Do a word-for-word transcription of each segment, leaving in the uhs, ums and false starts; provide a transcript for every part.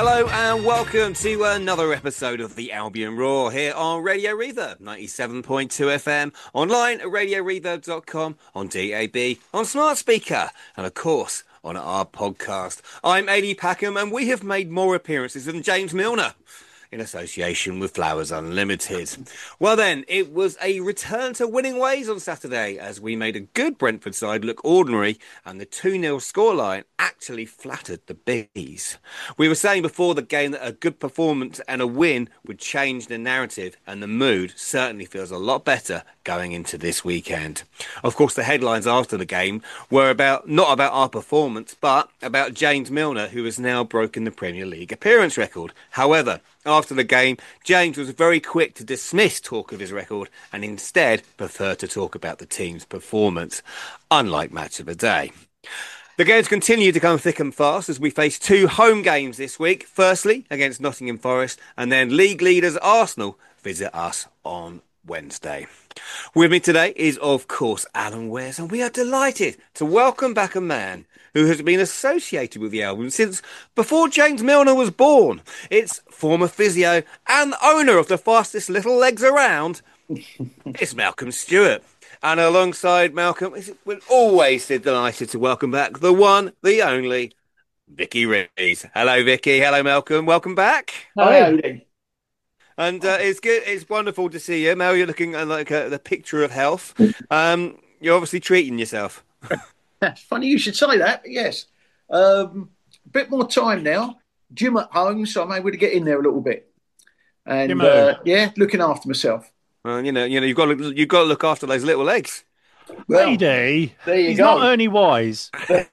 Hello and welcome to another episode of the Albion Roar here on Radio Reverb ninety-seven point two F M, online at radio reverb dot com, on D A B, on smart speaker, and of course on our podcast. I'm Adi Packham and we have made more appearances than James Milner, in association with Flowers Unlimited. Well then, it was a return to winning ways on Saturday as we made a good Brentford side look ordinary and the two nil scoreline actually flattered the Bees. We were saying before the game that a good performance and a win would change the narrative, and the mood certainly feels a lot better going into this weekend. Of course, the headlines after the game were about not about our performance, but about James Milner, who has now broken the Premier League appearance record. However, after the game, James was very quick to dismiss talk of his record and instead preferred to talk about the team's performance, unlike Match of the Day. The games continue to come thick and fast as we face two home games this week. Firstly, against Nottingham Forest, and then league leaders Arsenal visit us on Wednesday. With me today is, of course, Alan Wares, and we are delighted to welcome back a man who has been associated with the Albion since before James Milner was born. It's former physio and owner of the fastest little legs around. It's Malcolm Stewart. And alongside Malcolm, we're always delighted to welcome back the one, the only, Vicky Rees. Hello, Vicky. Hello, Malcolm. Welcome back. Hi. And uh, it's good. It's wonderful to see you, Mel. You're looking uh, like uh, the picture of health. Um, you're obviously treating yourself. Funny you should say that. Yes, um, a bit more time now. Gym at home, so I'm able to get in there a little bit. And uh, yeah, looking after myself. Well, you know, you know, you've got to, you've got to look after those little legs. Well, Lady, there you he's go. not Ernie Wise. they,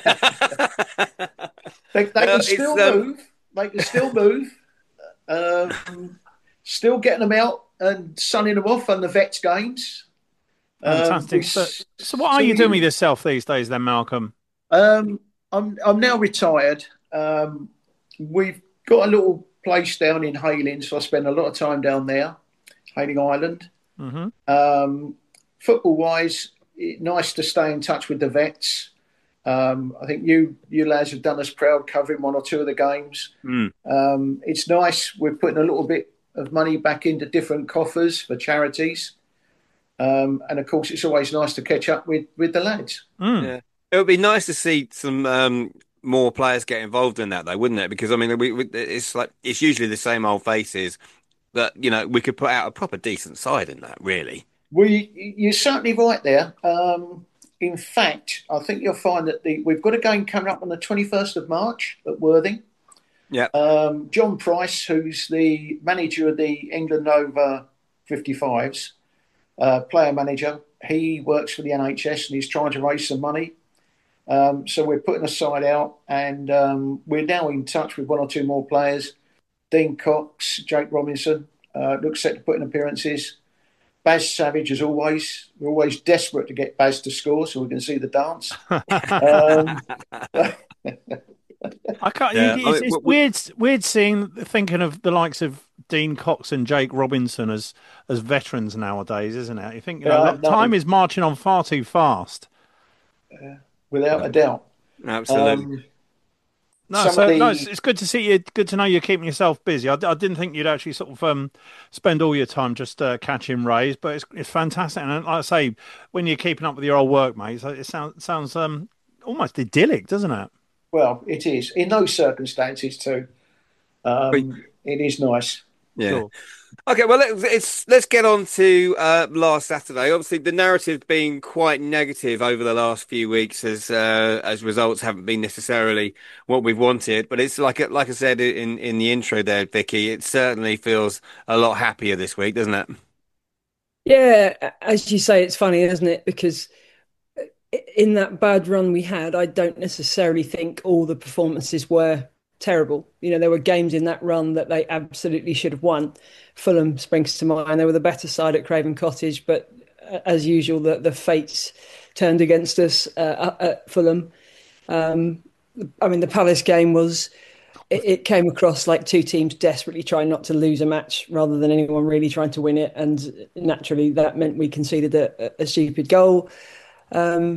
they can uh, still um... move. They can still move. Um, still getting them out and sunning them off on the Vets games. Fantastic. Um, so, so what are so you doing with yourself these days then, Malcolm? Um, I'm I'm now retired. Um, we've got a little place down in Hayling, so I spend a lot of time down there, Hayling Island. Mm-hmm. Um, football-wise, nice to stay in touch with the Vets. Um, I think you you lads have done us proud covering one or two of the games. Mm. Um, it's nice. We're putting a little bit of money back into different coffers for charities. Um, and of course, it's always nice to catch up with, with the lads. Mm. Yeah. It would be nice to see some um, more players get involved in that, though, wouldn't it? Because I mean, we, we, it's like it's usually the same old faces that you know we could put out a proper decent side in that. Really, we you're certainly right there. Um, in fact, I think you'll find that the we've got a game coming up on the twenty-first of March at Worthing. Yeah. Um, John Price, who's the manager of the England Over fifty-fives. Uh, player manager, he works for the N H S and he's trying to raise some money. Um, so we're putting a side out, and um, we're now in touch with one or two more players. Dean Cox, Jake Robinson, uh, looks set to put in appearances. Baz Savage, as always. We're always desperate to get Baz to score so we can see the dance. um, I can't. Yeah. It's, it's weird, weird seeing, thinking of the likes of Dean Cox and Jake Robinson as as veterans nowadays, isn't it? You think you know, yeah, no, time is marching on far too fast. Uh, without a doubt, absolutely. Um, no, so the... no, it's, it's good to see you. Good to know you're keeping yourself busy. I, I didn't think you'd actually sort of um, spend all your time just uh, catching rays, but it's it's fantastic. And like I say, when you're keeping up with your old workmates, it sounds sounds um, almost idyllic, doesn't it? Well, it is in those circumstances too. Um, it is nice. Yeah. Sure. Okay, well, let's, let's let's get on to uh, last Saturday. Obviously, the narrative being quite negative over the last few weeks, as uh, as results haven't been necessarily what we've wanted. But it's like like I said in in the intro there, Vicky. It certainly feels a lot happier this week, doesn't it? Yeah, as you say, it's funny, isn't it? Because in that bad run we had, I don't necessarily think all the performances were terrible. You know, there were games in that run that they absolutely should have won. Fulham springs to mind. They were the better side at Craven Cottage, but uh, as usual, the, the fates turned against us uh, at Fulham. Um, I mean, the Palace game was, it, it came across like two teams desperately trying not to lose a match rather than anyone really trying to win it. And naturally, that meant we conceded a, a stupid goal. Um,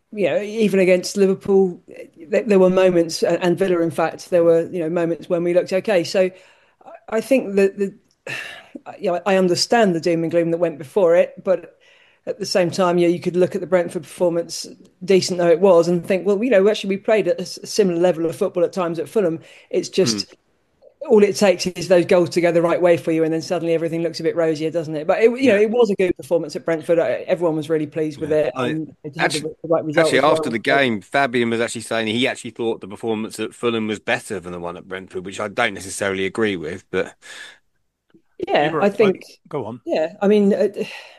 you know, even against Liverpool, there were moments, and Villa, in fact, there were, you know, moments when we looked okay. So I think that the, you know, I understand the doom and gloom that went before it, but at the same time, yeah, you could look at the Brentford performance, decent though it was, and think, well, you know, actually we played at a similar level of football at times at Fulham. It's just. Mm. All it takes is those goals to go the right way for you, and then suddenly everything looks a bit rosier, doesn't it? But it, you yeah. know, it was a good performance at Brentford. Everyone was really pleased with yeah. it. And I, it actually, the, the right result actually well. after the game, Fabian was actually saying he actually thought the performance at Fulham was better than the one at Brentford, which I don't necessarily agree with. But yeah, were, I think. Like, go on. Yeah, I mean. Uh,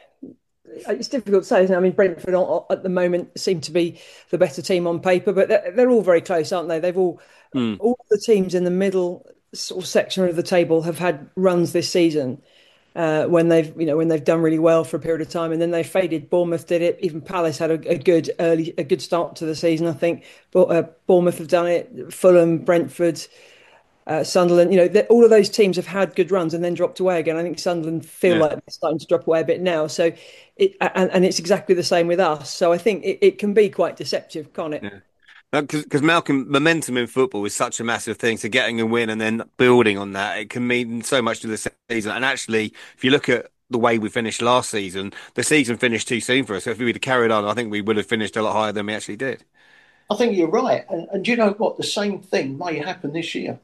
It's difficult to say, isn't it? I mean, Brentford at the moment seem to be the better team on paper, but they're, they're all very close, aren't they? They've all, mm. all the teams in the middle sort of section of the table have had runs this season uh, when they've, you know, when they've done really well for a period of time, and then they faded. Bournemouth did it. Even Palace had a, a good early, a good start to the season, I think. But uh, Bournemouth have done it. Fulham, Brentford. Uh, Sunderland, you know, all of those teams have had good runs and then dropped away again. I think Sunderland feel yeah. like they're starting to drop away a bit now. So, it and, and it's exactly the same with us. So I think it, it can be quite deceptive, can't it? Yeah. Because Malcolm, momentum in football is such a massive thing. So getting a win and then building on that, it can mean so much to the season. And actually, if you look at the way we finished last season, the season finished too soon for us. So if we had carried on, I think we would have finished a lot higher than we actually did. I think you're right. And, and do you know what? The same thing may happen this year.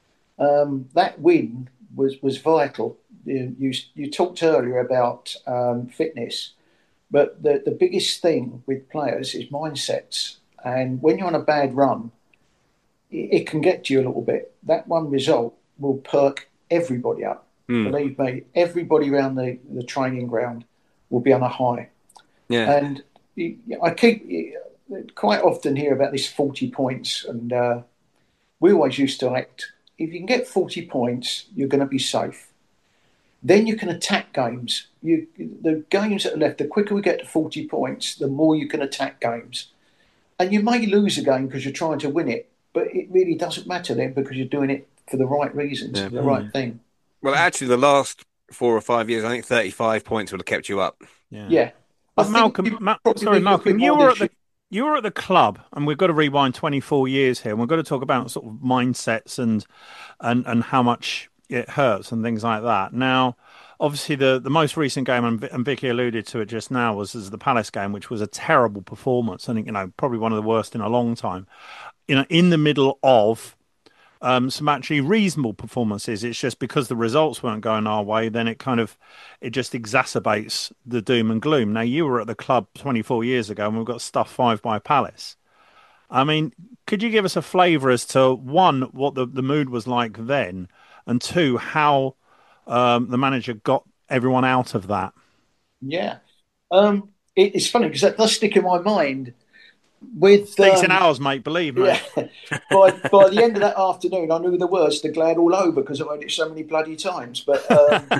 Um, that win was, was vital. You, you, you talked earlier about um, fitness, but the, the biggest thing with players is mindsets. And when you're on a bad run, it, it can get to you a little bit. That one result will perk everybody up. Mm. Believe me, everybody around the, the training ground will be on a high. Yeah. And I keep quite often hear about this forty points, and uh, we always used to act. If you can get forty points, you're going to be safe. Then you can attack games. You, the games that are left, the quicker we get to forty points, the more you can attack games. And you may lose a game because you're trying to win it, but it really doesn't matter then because you're doing it for the right reasons, yeah. the right thing. Well, actually, the last four or five years, I think thirty-five points would have kept you up. Yeah. yeah. But Malcolm, Ma- sorry, Malcolm, you were at the You were at the club, and we've got to rewind twenty-four years here. And we've got to talk about sort of mindsets and and and how much it hurts and things like that. Now, obviously, the, the most recent game, and, and Vicky alluded to it just now, was, was the Palace game, which was a terrible performance. I think, you know, probably one of the worst in a long time. You know, in the middle of um, some actually reasonable performances. It's just because the results weren't going our way, then it kind of, it just exacerbates the doom and gloom. Now, you were at the club twenty-four years ago, and we've got stuffed five by Palace. I mean, could you give us a flavour as to, one, what the, the mood was like then, and two, how um, the manager got everyone out of that? Yeah. Um, it, it's funny because that does stick in my mind. With decent um, hours, mate, believe me. Yeah. by, by the end of that afternoon, I knew the words to glad all over because I've heard it so many bloody times. But um,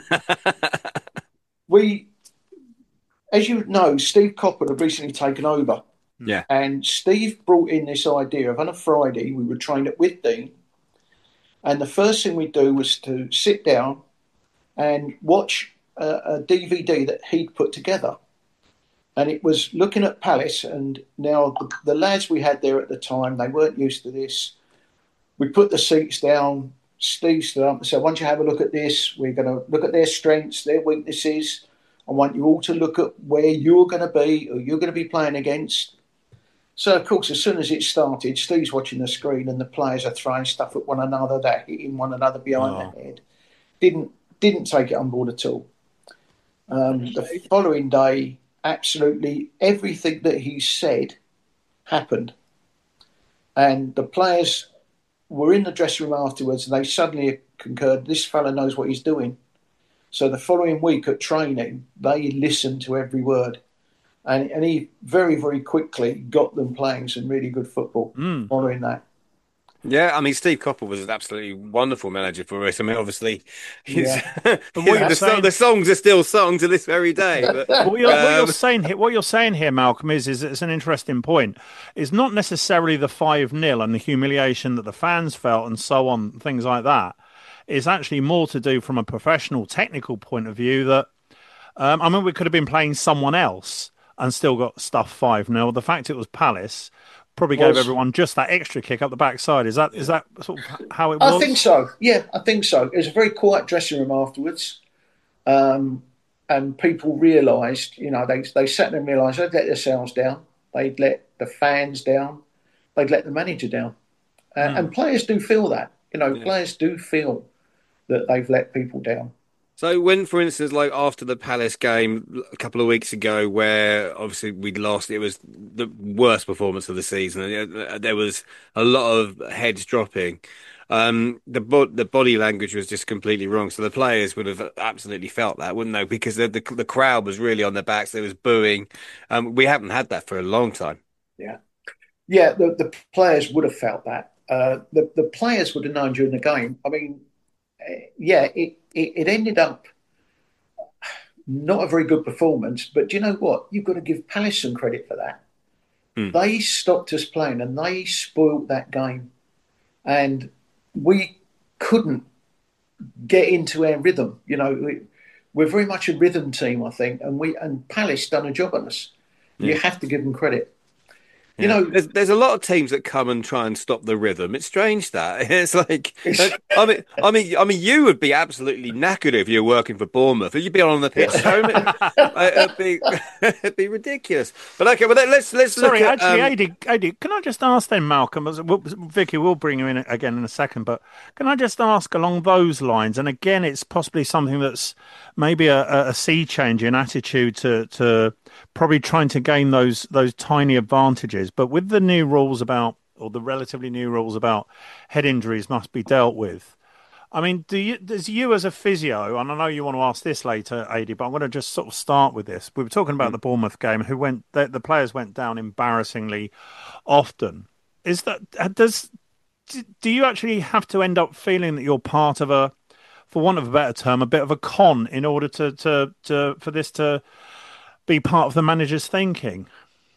we, as you know, Steve Coppell had recently taken over. Yeah. And Steve brought in this idea of on a Friday, we would train at Withdean. And the first thing we'd do was to sit down and watch a, a D V D that he'd put together. And it was looking at Palace, and now the, the lads we had there at the time, they weren't used to this. We put the seats down. Steve stood up and said, once you have a look at this, we're going to look at their strengths, their weaknesses. I want you all to look at where you're going to be, or you're going to be playing against. So, of course, as soon as it started, Steve's watching the screen and the players are throwing stuff at one another. They're hitting one another behind oh. the head. Didn't, didn't take it on board at all. Um, the following day, absolutely everything that he said happened. And the players were in the dressing room afterwards and they suddenly concurred, this fella knows what he's doing. So the following week at training, they listened to every word. And, and he very, very quickly got them playing some really good football mm. following that. Yeah, I mean, Steve Coppell was an absolutely wonderful manager for us. I mean, obviously, he's, yeah. but what the, saying, the songs are still sung to this very day. But, what, you're, um, what you're saying here, what you're saying here, Malcolm, is is it's an interesting point. It's not necessarily the five nil and the humiliation that the fans felt and so on, things like that. It's actually more to do from a professional, technical point of view that, um, I mean, we could have been playing someone else. and still got stuff five nil. The fact it was Palace probably gave Was, everyone just that extra kick up the backside. Is that is that sort of how it I was? think so. Yeah, I think so. It was a very quiet dressing room afterwards. Um, and people realised, you know, they they sat there and realised they'd let themselves down. They'd let the fans down. They'd let the manager down. Uh, mm. And players do feel that. You know, yeah. Players do feel that they've let people down. So when, for instance, like after the Palace game a couple of weeks ago, where obviously we'd lost, it was the worst performance of the season. There was a lot of heads dropping. Um, the bo- the body language was just completely wrong. So the players would have absolutely felt that, wouldn't they? Because the the, the crowd was really on their backs. There was booing. Um, we haven't had that for a long time. Yeah, yeah. The, the players would have felt that. Uh, the the players would have known during the game. I mean, yeah, it, it it ended up not a very good performance. But do you know what? You've got to give Palace some credit for that. Hmm. They stopped us playing and they spoiled that game, and we couldn't get into our rhythm. You know, we, we're very much a rhythm team, I think, and we and Palace done a job on us. Yeah. You have to give them credit. Yeah. You know, there's, there's a lot of teams that come and try and stop the rhythm. It's strange that it's like, I mean, I mean, I mean, you would be absolutely knackered if you were working for Bournemouth. You'd be on the pitch home. It, it'd be, it'd be ridiculous. But okay, well, let's let's Sorry, look at, actually, um... Adi, Adi, can I just ask then, Malcolm? Vicky, we'll bring you in again in a second, but can I just ask along those lines? And again, it's possibly something that's maybe a, a sea change in attitude to to probably trying to gain those those tiny advantages. But with the new rules about, or the relatively new rules about head injuries must be dealt with. I mean, do you, does you as a physio, and I know you want to ask this later, Adi, but I'm going to just sort of start with this. We were talking about mm. the Bournemouth game, who went, the, the players went down embarrassingly often. Is that, does, do you actually have to end up feeling that you're part of a, for want of a better term, a bit of a con in order to, to, to for this to be part of the manager's thinking?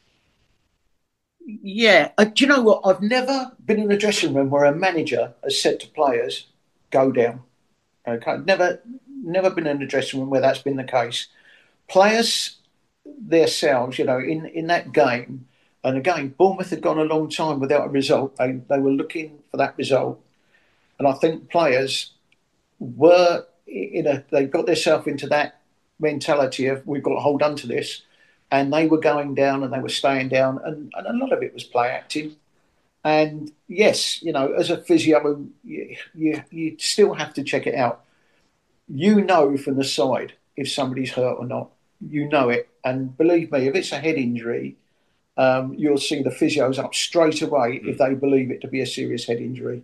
Yeah. Uh, do you know what? I've never been in a dressing room where a manager has said to players, go down. Okay. Never, never been in a dressing room where that's been the case. Players themselves, you know, in, in that game, and again, Bournemouth had gone a long time without a result. They, they were looking for that result. And I think players were, you know, they got themselves into that mentality of we've got to hold on to this. And they were going down and they were staying down. And, and a lot of it was play acting. And yes, you know, as a physio, you, you, you still have to check it out. You know from the side if somebody's hurt or not. You know it. And believe me, if it's a head injury, um, you'll see the physios up straight away mm. if they believe it to be a serious head injury.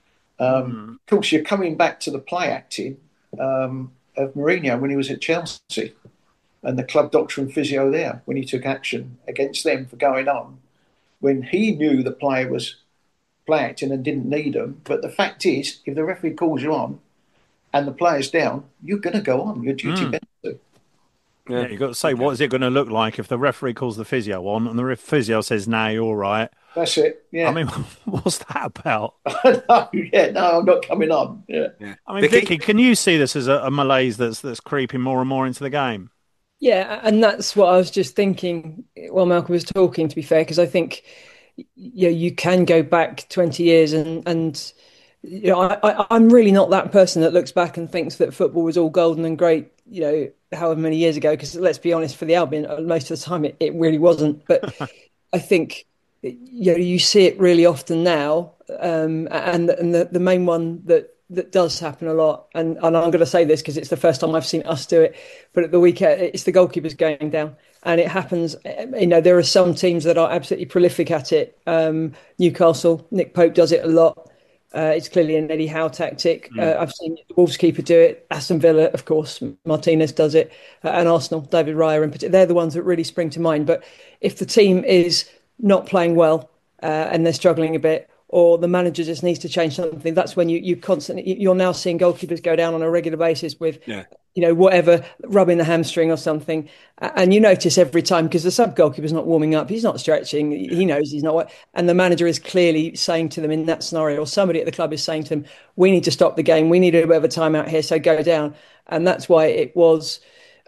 Um, mm. Of course, you're coming back to the play acting um, of Mourinho when he was at Chelsea. And the club doctor and physio there, when he took action against them for going on, when he knew the player was play acting and didn't need them. But the fact is, if the referee calls you on and the player's down, you're going to go on. Your duty mm. to. Yeah, you've got to say, what is it going to look like if the referee calls the physio on and the physio says, no, you're all right? That's it, yeah. I mean, what's that about? no, yeah, no, I'm not coming on. Yeah. yeah. I mean, Vicky, can you see this as a, a malaise that's that's creeping more and more into the game? Yeah, and that's what I was just thinking while Malcolm was talking, to be fair, because I think you know, you can go back twenty years and, and you know, I, I, I'm really not that person that looks back and thinks that football was all golden and great, you know, however many years ago, because let's be honest, for the Albion, most of the time it, it really wasn't. But I think, you know, you see it really often now. Um, and and the, the main one that that does happen a lot, and, and I'm going to say this because it's the first time I've seen us do it, but at the weekend, it's the goalkeepers going down. And it happens, you know, there are some teams that are absolutely prolific at it. Um, Newcastle, Nick Pope does it a lot. Uh, it's clearly an Eddie Howe tactic. Mm. Uh, I've seen the Wolves keeper do it. Aston Villa, of course, Martinez does it. Uh, and Arsenal, David Raya in particular. They're the ones that really spring to mind. But if the team is not playing well uh, and they're struggling a bit, or the manager just needs to change something, that's when you, you constantly, you're now seeing goalkeepers go down on a regular basis with, yeah. you know, whatever, rubbing the hamstring or something. And you notice every time, because the sub goalkeeper's not warming up, he's not stretching, yeah. he knows he's not what, and the manager is clearly saying to them in that scenario, or somebody at the club is saying to them, we need to stop the game, we need a bit of a timeout here, so go down. And that's why it was,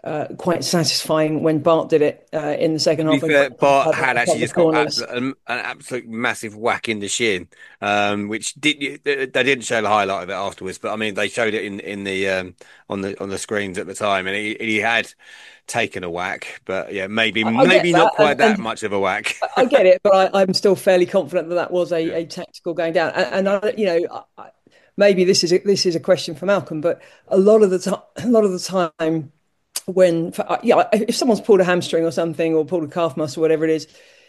uh, quite satisfying when Bart did it uh, in the second To be half. fair, Bart had had actually just got corners. absolute, an, an absolute massive whack in the shin, um, which did they didn't show the highlight of it afterwards, but I mean they showed it in in the um, on the on the screens at the time, and he he had taken a whack, but yeah, maybe I, I maybe that, not quite and, that and much of a whack. I get it, but I, I'm still fairly confident that that was a, Yeah. a tactical going down. And, and I, you know, I, maybe this is a, this is a question for Malcolm, but a lot of the time, a lot of the time, when yeah, if someone's pulled a hamstring or something, or pulled a calf muscle, whatever it is,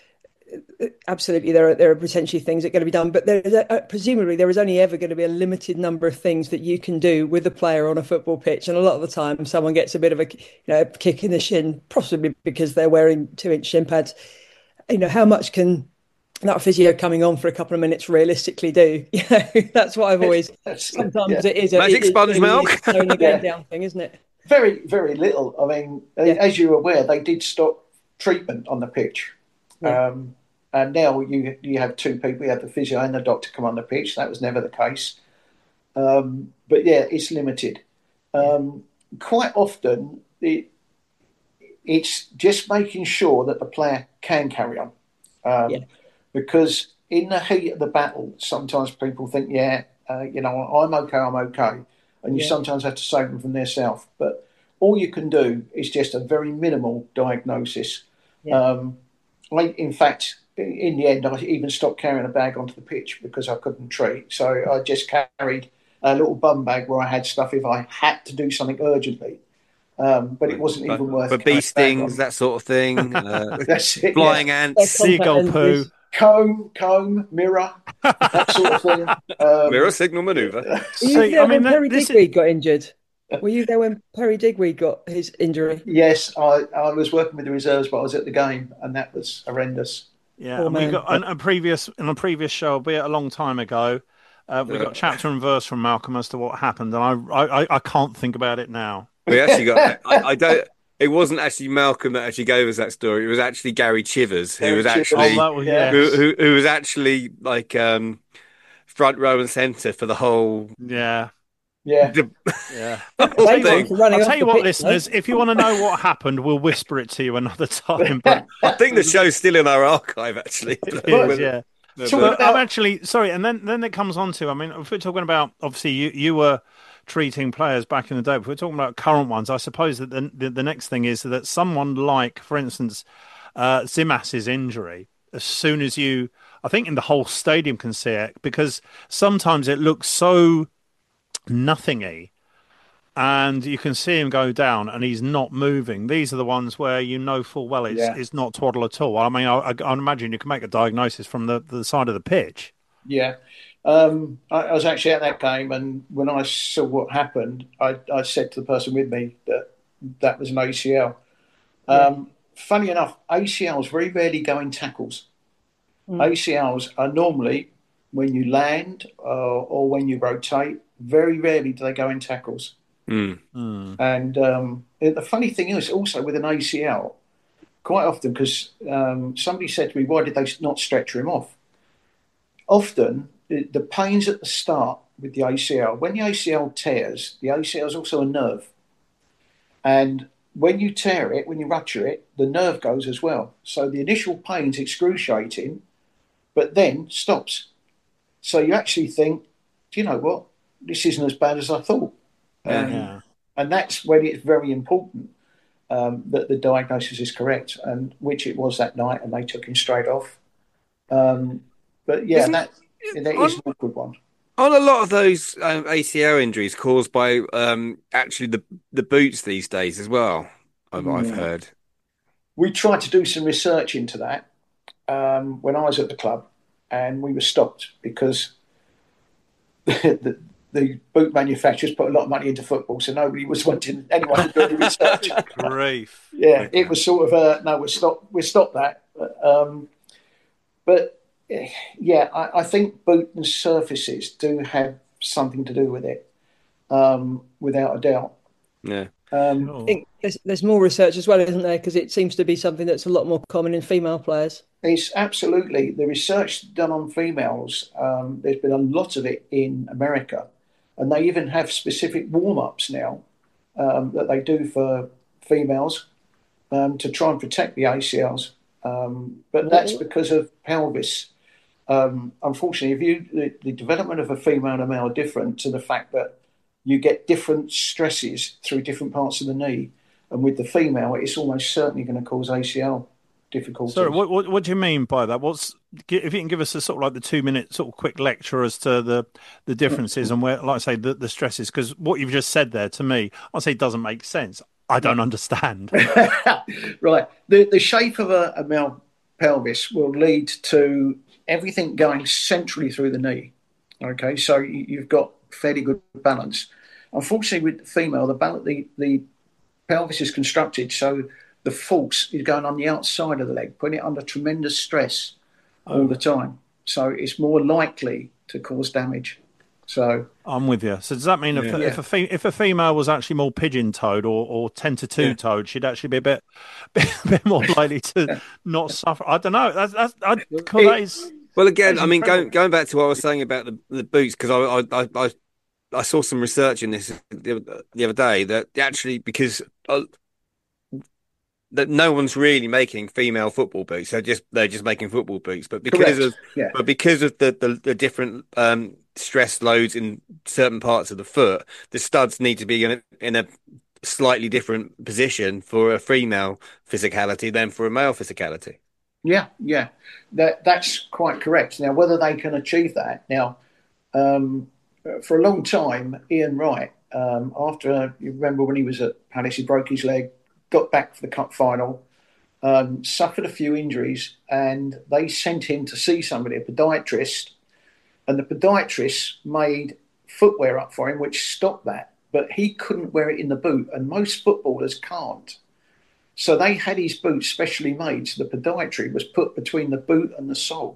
absolutely there are there are potentially things that are going to be done, but there is a, presumably there is only ever going to be a limited number of things that you can do with a player on a football pitch, and a lot of the time someone gets a bit of a, you know, a kick in the shin, possibly because they're wearing two inch shin pads. You know, how much can that physio coming on for a couple of minutes realistically do? You know, that's what I've always. Sometimes yeah. it is a, magic it, sponge it milk. Going yeah. down thing, isn't it? Very, very little. I mean, yeah. as you're aware, they did stop treatment on the pitch. Yeah. Um, And now you you have two people, you have the physio and the doctor come on the pitch. That was never the case. Um, but yeah, it's limited. Um, quite often, it, it's just making sure that the player can carry on. Um, yeah. Because in the heat of the battle, sometimes people think, yeah, uh, you know, I'm okay, I'm okay. And you yeah. sometimes have to save them from their self. But all you can do is just a very minimal diagnosis. Yeah. Um, I, in fact... In the end, I even stopped carrying a bag onto the pitch because I couldn't treat. So I just carried a little bum bag where I had stuff if I had to do something urgently. Um, but it wasn't but, even worth it. For bee stings, that sort of thing. Uh, That's it. Flying yeah. ants, seagull poo, comb, comb, mirror, that sort of thing. Um, mirror signal manoeuvre. Were you there I mean, when Perry Digweed is... got injured? Were you there when Perry Digweed got his injury? Yes, I, I was working with the reserves, but I was at the game, and that was horrendous. Yeah, oh, and we got on a previous in a previous show, albeit a long time ago. Uh, we got chapter and verse from Malcolm as to what happened, and I I, I can't think about it now. We actually got. I, I don't. It wasn't actually Malcolm that actually gave us that story. It was actually Gary Chivers, who Gary was actually oh, was, yeah. who, who who was actually like um, front row and centre for the whole. Yeah. Yeah, the, yeah. I'll tell you what, I'll tell you what listeners, if you want to know what happened, we'll whisper it to you another time. But I think the show's still in our archive, actually. It is, yeah. So but I'm actually sorry, and then then it comes on to. I mean, if we're talking about obviously you you were treating players back in the day. If we're talking about current ones, I suppose that the the, the next thing is that someone like, for instance, uh, Zimas's injury. As soon as you, I think, in the whole stadium can see it, because sometimes it looks so nothingy, and you can see him go down and he's not moving. These are the ones where you know full well it's, yeah. it's not twaddle at all. I mean, I, I, I imagine you can make a diagnosis from the, the side of the pitch. Yeah. Um, I, I was actually at that game, and when I saw what happened, I, I said to the person with me that that was an A C L. Um, yeah. Funny enough, A C Ls very rarely go in tackles. Mm. A C Ls are normally when you land uh, or when you rotate. Very rarely do they go in tackles. Mm. Mm. And um, the funny thing is also with an A C L, quite often, because um, somebody said to me, why did they not stretcher him off? Often, the, the pains at the start with the A C L, when the A C L tears, the A C L is also a nerve. And when you tear it, when you rupture it, the nerve goes as well. So the initial pain's excruciating, but then stops. So you actually think, do you know what? This isn't as bad as I thought. Um, yeah. And that's when it's very important um, that the diagnosis is correct, and which it was that night, and they took him straight off. Um, but yeah, that, that is an awkward one. On a lot of those um, A C L injuries caused by um, actually the, the boots these days as well, I've, mm. I've heard. We tried to do some research into that um, when I was at the club, and we were stopped because the, the the boot manufacturers put a lot of money into football, so nobody was wanting anyone to do any research. Grief. Yeah, okay. It was sort of a, no, we'll stop, we'll stop that. Um, but, yeah, I, I think boot and surfaces do have something to do with it, um, without a doubt. Yeah. Um, I think there's, there's more research as well, isn't there? Because it seems to be something that's a lot more common in female players. It's absolutely. The research done on females, um, there's been a lot of it in America. And they even have specific warm-ups now um, that they do for females um, to try and protect the A C Ls. Um, but that's because of pelvis. Um, unfortunately, if you the, the development of a female and a male are different to the fact that you get different stresses through different parts of the knee, and with the female, it's almost certainly going to cause A C L difficulties. Sorry, what, what what do you mean by that? What's if you can give us a sort of like the two minute sort of quick lecture as to the the differences and where, like I say, the, the stresses? Because what you've just said there to me, I say doesn't make sense. I don't understand. Right. The the shape of a, a male pelvis will lead to everything going centrally through the knee. Okay, so you, you've got fairly good balance. Unfortunately, with the female, the balance, the, the pelvis is constructed so the force is going on the outside of the leg, putting it under tremendous stress all oh. the time. So it's more likely to cause damage. So I'm with you. So does that mean yeah. if, if a fe- if a female was actually more pigeon-toed or, or ten to two yeah. toed, she'd actually be a bit, bit, bit more likely to not suffer? I don't know. That's, that's, I, it, that is, well, again, I mean, going going back to what I was saying about the, the boots, because I, I I I saw some research in this the, the other day that actually because. Uh, that no one's really making female football boots. They're just they're just making football boots. But because Correct. of yeah. but because of the, the, the different um, stress loads in certain parts of the foot, the studs need to be in a, in a slightly different position for a female physicality than for a male physicality. Yeah, yeah, that that's quite correct. Now, whether they can achieve that now, um, for a long time, Ian Wright, um, after you remember when he was at Palace, he broke his leg. Got back for the cup final, um, suffered a few injuries, and they sent him to see somebody, a podiatrist, and the podiatrist made footwear up for him, which stopped that, but he couldn't wear it in the boot, and most footballers can't. So they had his boot specially made, so the podiatry was put between the boot and the sole.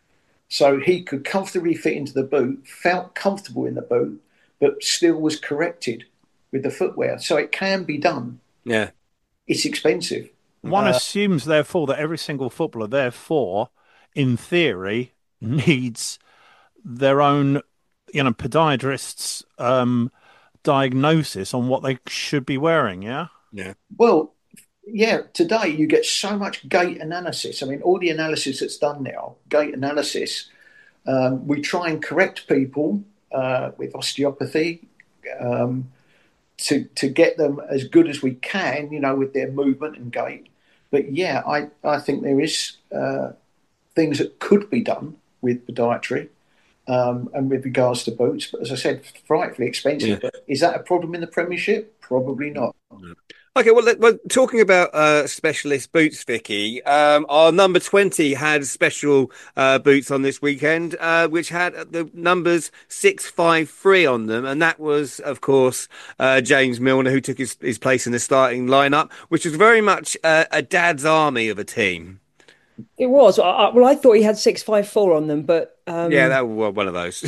So he could comfortably fit into the boot, felt comfortable in the boot, but still was corrected with the footwear. So it can be done. Yeah. It's expensive. One uh, assumes, therefore, that every single footballer, therefore, in theory, needs their own, you know, podiatrist's um, diagnosis on what they should be wearing. Yeah. Yeah. Well, yeah. Today you get so much gait analysis. I mean, all the analysis that's done now, gait analysis. Um, we try and correct people uh, with osteopathy. Um, To, to get them as good as we can, you know, with their movement and gait. But yeah, I, I think there is uh, things that could be done with podiatry um, and with regards to boots. But as I said, frightfully expensive. Yeah. But is that a problem in the Premiership? Probably not. Okay, well, well talking about uh, specialist boots, Vicky, um, our number twenty had special uh, boots on this weekend, uh, which had the numbers six five three on them. And that was, of course, uh, James Milner, who took his, his place in the starting lineup, which was very much uh, a dad's army of a team. It was. I, well, I thought he had six five four on them, but... Um... Yeah, that was one of those.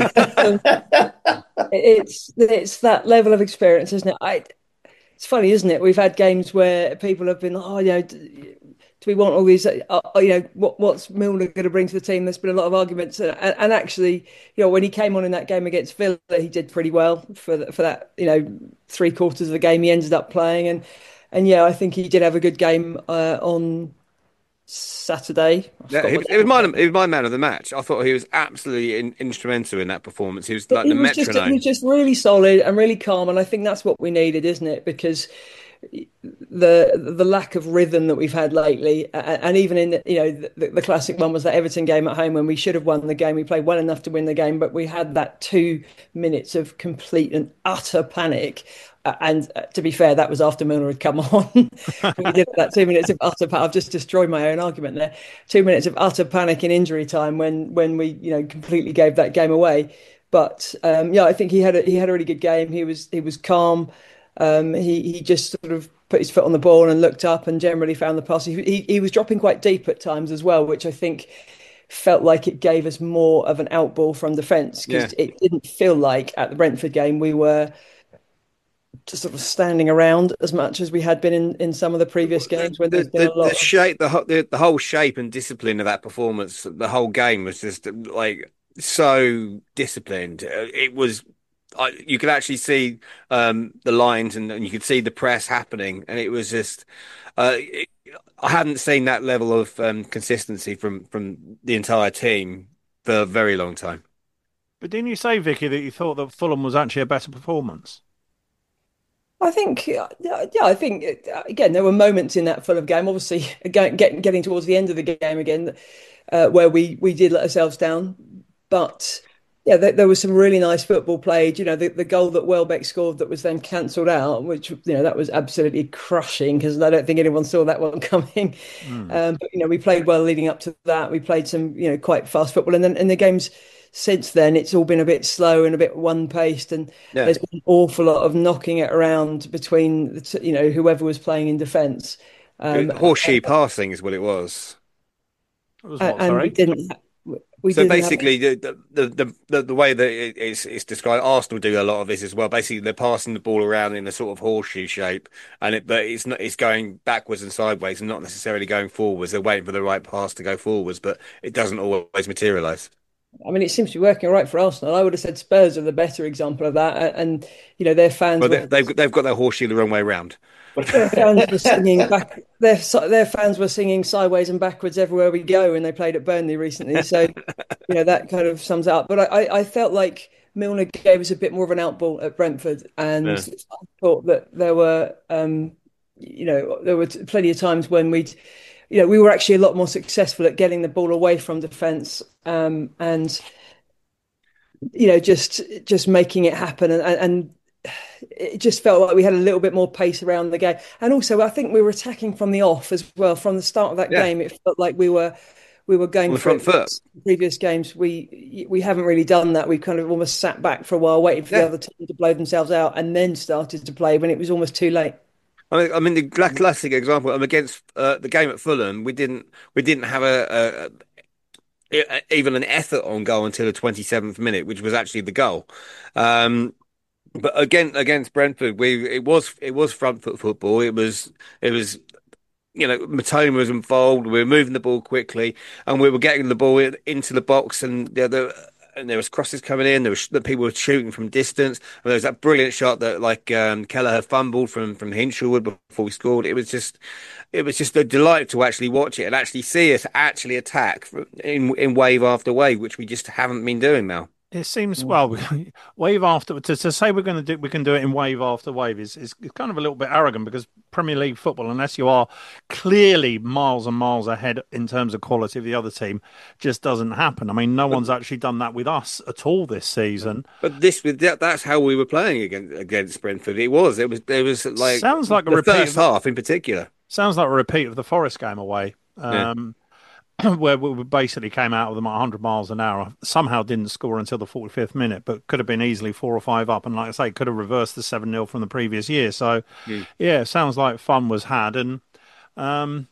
it's, it's that level of experience, isn't it? I... It's funny, isn't it? We've had games where people have been, oh, you know, do we want all these, uh, you know, what, what's Milner going to bring to the team? There's been a lot of arguments. And, and actually, you know, when he came on in that game against Villa, he did pretty well for the, for that, you know, three quarters of the game he ended up playing. And, and yeah, I think he did have a good game uh, on Saturday. Yeah, it, it was my it was my man of the match. I thought he was absolutely in, instrumental in that performance. He was like he the was metronome. Just, he was just really solid and really calm, and I think that's what we needed, isn't it? Because the the lack of rhythm that we've had lately, and even in you know the, the classic one was that Everton game at home when we should have won the game. We played well enough to win the game, but we had that two minutes of complete and utter panic. And uh, to be fair, that was after Milner had come on. We did that two minutes of utter panic. I've just destroyed my own argument there. Two minutes of utter panic in injury time when when we you know completely gave that game away. But um, yeah, I think he had a, he had a really good game. He was he was calm. Um, he he just sort of put his foot on the ball and looked up and generally found the pass. He he, he was dropping quite deep at times as well, which I think felt like it gave us more of an outball from defence because yeah. it didn't feel like at the Brentford game we were just sort of standing around as much as we had been in, in some of the previous games when the, there's been the, a lot the shape the, the the whole shape and discipline of that performance, the whole game was just like so disciplined. It was I, you could actually see um, the lines and, and you could see the press happening, and it was just. Uh, it, I hadn't seen that level of um, consistency from from the entire team for a very long time. But didn't you say, Vicky, that you thought that Fulham was actually a better performance? I think, yeah, yeah, I think uh, again there were moments in that Fulham game. Obviously, again, getting getting towards the end of the game again, uh, where we we did let ourselves down. But yeah, there, there was some really nice football played. You know, the, the goal that Welbeck scored that was then cancelled out, which you know that was absolutely crushing because I don't think anyone saw that one coming. Mm. Um, but you know, we played well leading up to that. We played some you know quite fast football, and then in the games since then, it's all been a bit slow and a bit one-paced, and Yeah, there's been an awful lot of knocking it around between the t- you know whoever was playing in defence, um, horseshoe passing is what it was. It was what, and we sorry? didn't we So didn't have. basically, the the the the, the way that it, it's it's described, Arsenal do a lot of this as well. Basically, they're passing the ball around in a sort of horseshoe shape, and it but it's not it's going backwards and sideways, and not necessarily going forwards. They're waiting for the right pass to go forwards, but it doesn't always materialise. I mean, it seems to be working all right for Arsenal. I would have said Spurs are the better example of that, and you know their fans Well, were they, they've they've got their horseshoe the wrong way round. their fans were singing back their their fans were singing sideways and backwards everywhere we go when they played at Burnley recently. So you know that kind of sums it up. But I, I felt like Milner gave us a bit more of an outball at Brentford, and Yeah. I thought that there were um, you know there were plenty of times when we'd you know we were actually a lot more successful at getting the ball away from defence, um, and you know just just making it happen, and, and it just felt like we had a little bit more pace around the game. And also, I think we were attacking from the off as well. From the start of that Yeah, game, it felt like we were we were on going the for front it. foot. Previous games, we we haven't really done that. We kind of almost sat back for a while, waiting for the Yeah. other team to blow themselves out, and then started to play when it was almost too late. I mean, I mean the cla- classic example. I'm against uh, the game at Fulham. We didn't we didn't have a, a, a even an effort on goal until the twenty-seventh minute, which was actually the goal. Um, but again, against Brentford, we it was it was front foot football. It was it was you know Matoma was involved. We were moving the ball quickly, and we were getting the ball in, into the box, and the other. And there was crosses coming in. There was the people were shooting from distance. And there was that brilliant shot that like um, Kelleher fumbled from from Hinshelwood before we scored. It was just, it was just a delight to actually watch it and actually see us actually attack in in wave after wave, which we just haven't been doing now. It seems well, wave after to, to say we're going to do we can do it in wave after wave is, is is kind of a little bit arrogant because Premier League football, unless you are clearly miles and miles ahead in terms of quality of the other team, just doesn't happen. I mean, no one's actually done that with us at all this season. But this that, that's how we were playing against against Brentford. It was it was it was like Sounds like a the repeat first of, half in particular. sounds like a repeat of the Forest game away. Yeah. Um, where we basically came out of them at one hundred miles an hour. Somehow didn't score until the forty-fifth minute, but could have been easily four or five up. And like I say, could have reversed the seven nil from the previous year. So, Mm. yeah, it sounds like fun was had. And um,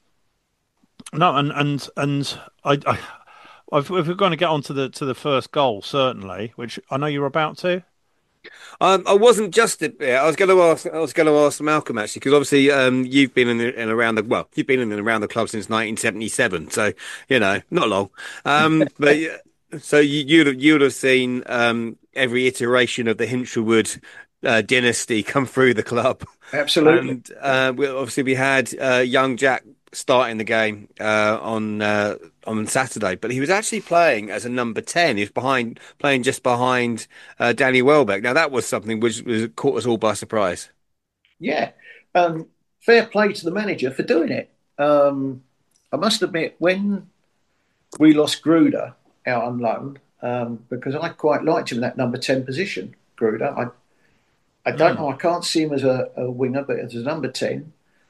no, and and and I, I if we're going to get on to the to the first goal, certainly, which I know you're about to. Um, I wasn't just yeah, I was going to ask. I was going to ask Malcolm actually because obviously um, you've been in and around the well, you've been in and around the club since nineteen seventy-seven, so you know not long. Um, but yeah, so you, you'd have, you'd have seen um, every iteration of the Hinshelwood uh, dynasty come through the club, Absolutely. and uh, we, obviously we had uh, young Jack starting the game uh, on uh, on Saturday, but he was actually playing as a number ten. He was behind, playing just behind uh, Danny Welbeck. Now that was something which was caught us all by surprise. Yeah. Um, fair play to the manager for doing it. Um, I must admit, when we lost Gruder out on loan, um, because I quite liked him in that number ten position, Gruder. I I don't Mm. know, I can't see him as a, a winger, but as a number ten.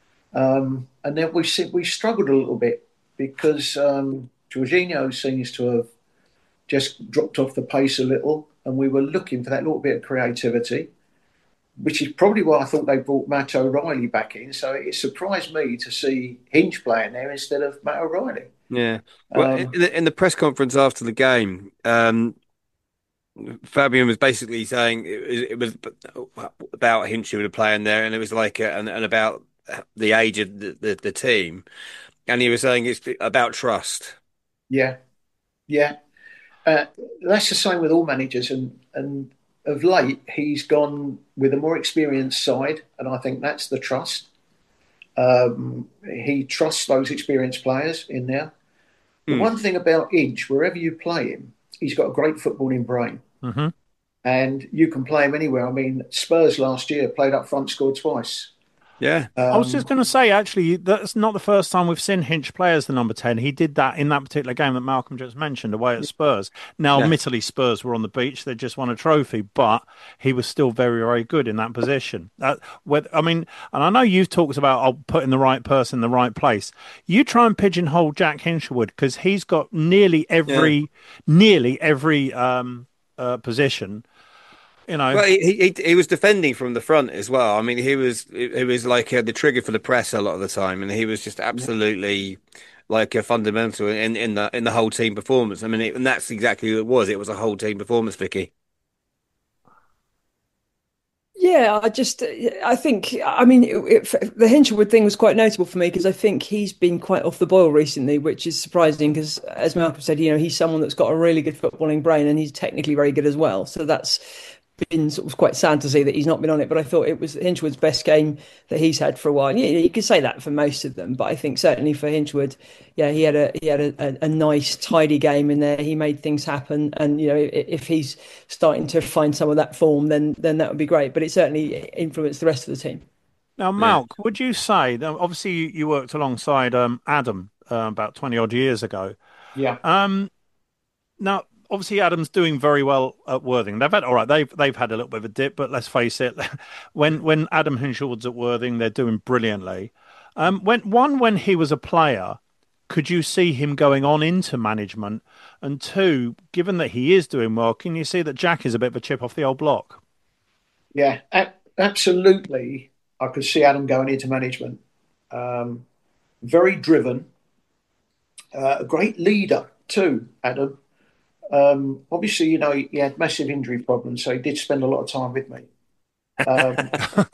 Um, and then we we struggled a little bit because um, Jorginho seems to have just dropped off the pace a little, and we were looking for that little bit of creativity, which is probably why I thought they brought Matt O'Reilly back in. So it surprised me to see Hinge playing there instead of Matt O'Reilly. Yeah. Well, Um, in the, in the press conference after the game, um, Fabian was basically saying it, was- it was about Hinshelwood playing there, and it was like uh and, and about the age of the, the, the team, and he was saying it's about trust. yeah, yeah. Uh, that's the same with all managers, and and of late, he's gone with a more experienced side, and I think that's the trust. Um, he trusts those experienced players in there. The mm. one thing about Inch, wherever you play him, he's got a great footballing brain. Mm-hmm. And you can play him anywhere. I mean, Spurs last year played up front, scored twice. Yeah. Um, I was just going to say, actually, that's not the first time we've seen Hinch play as the number ten. He did that in that particular game that Malcolm just mentioned away at Spurs. Now, yeah. admittedly, Spurs were on the beach. They just won a trophy, but he was still very, very good in that position. That, with, I mean, and I know you've talked about oh, putting the right person in the right place. You try and pigeonhole Jack Hinshelwood because he's got nearly every, yeah. nearly every um, uh, position. You know, well, he, he he was defending from the front as well. I mean, he was he was like uh, the trigger for the press a lot of the time, and he was just absolutely like a fundamental in, in the in the whole team performance. I mean, it, and that's exactly what it was. It was a whole team performance, Vicky. Yeah, I just I think I mean it, it, the Hinshelwood thing was quite notable for me because I think he's been quite off the boil recently, which is surprising because, as Malcolm said, you know, he's someone that's got a really good footballing brain and he's technically very good as well. So that's been sort of quite sad to see that he's not been on it, but I thought it was Hinshelwood's best game that he's had for a while. Yeah, you could say that for most of them, but I think certainly for Hinshelwood, yeah, he had a he had a, a, a nice, tidy game in there. He made things happen, and you know, if he's starting to find some of that form, then then that would be great. But it certainly influenced the rest of the team. Now, Malk, yeah. would you say? Obviously, you worked alongside um, Adam uh, about twenty odd years ago. Yeah. Um. Now. Obviously, Adam's doing very well at Worthing. They've had all right. They've they've had a little bit of a dip, but let's face it, when when Adam Hinshelwood's at Worthing, they're doing brilliantly. Um, when one when he was a player, could you see him going on into management? And two, given that he is doing well, can you see that Jack is a bit of a chip off the old block? Yeah, a- absolutely. I could see Adam going into management. Um, very driven, uh, a great leader too, Adam. Um, obviously, you know, he, he had massive injury problems, so he did spend a lot of time with me. Um,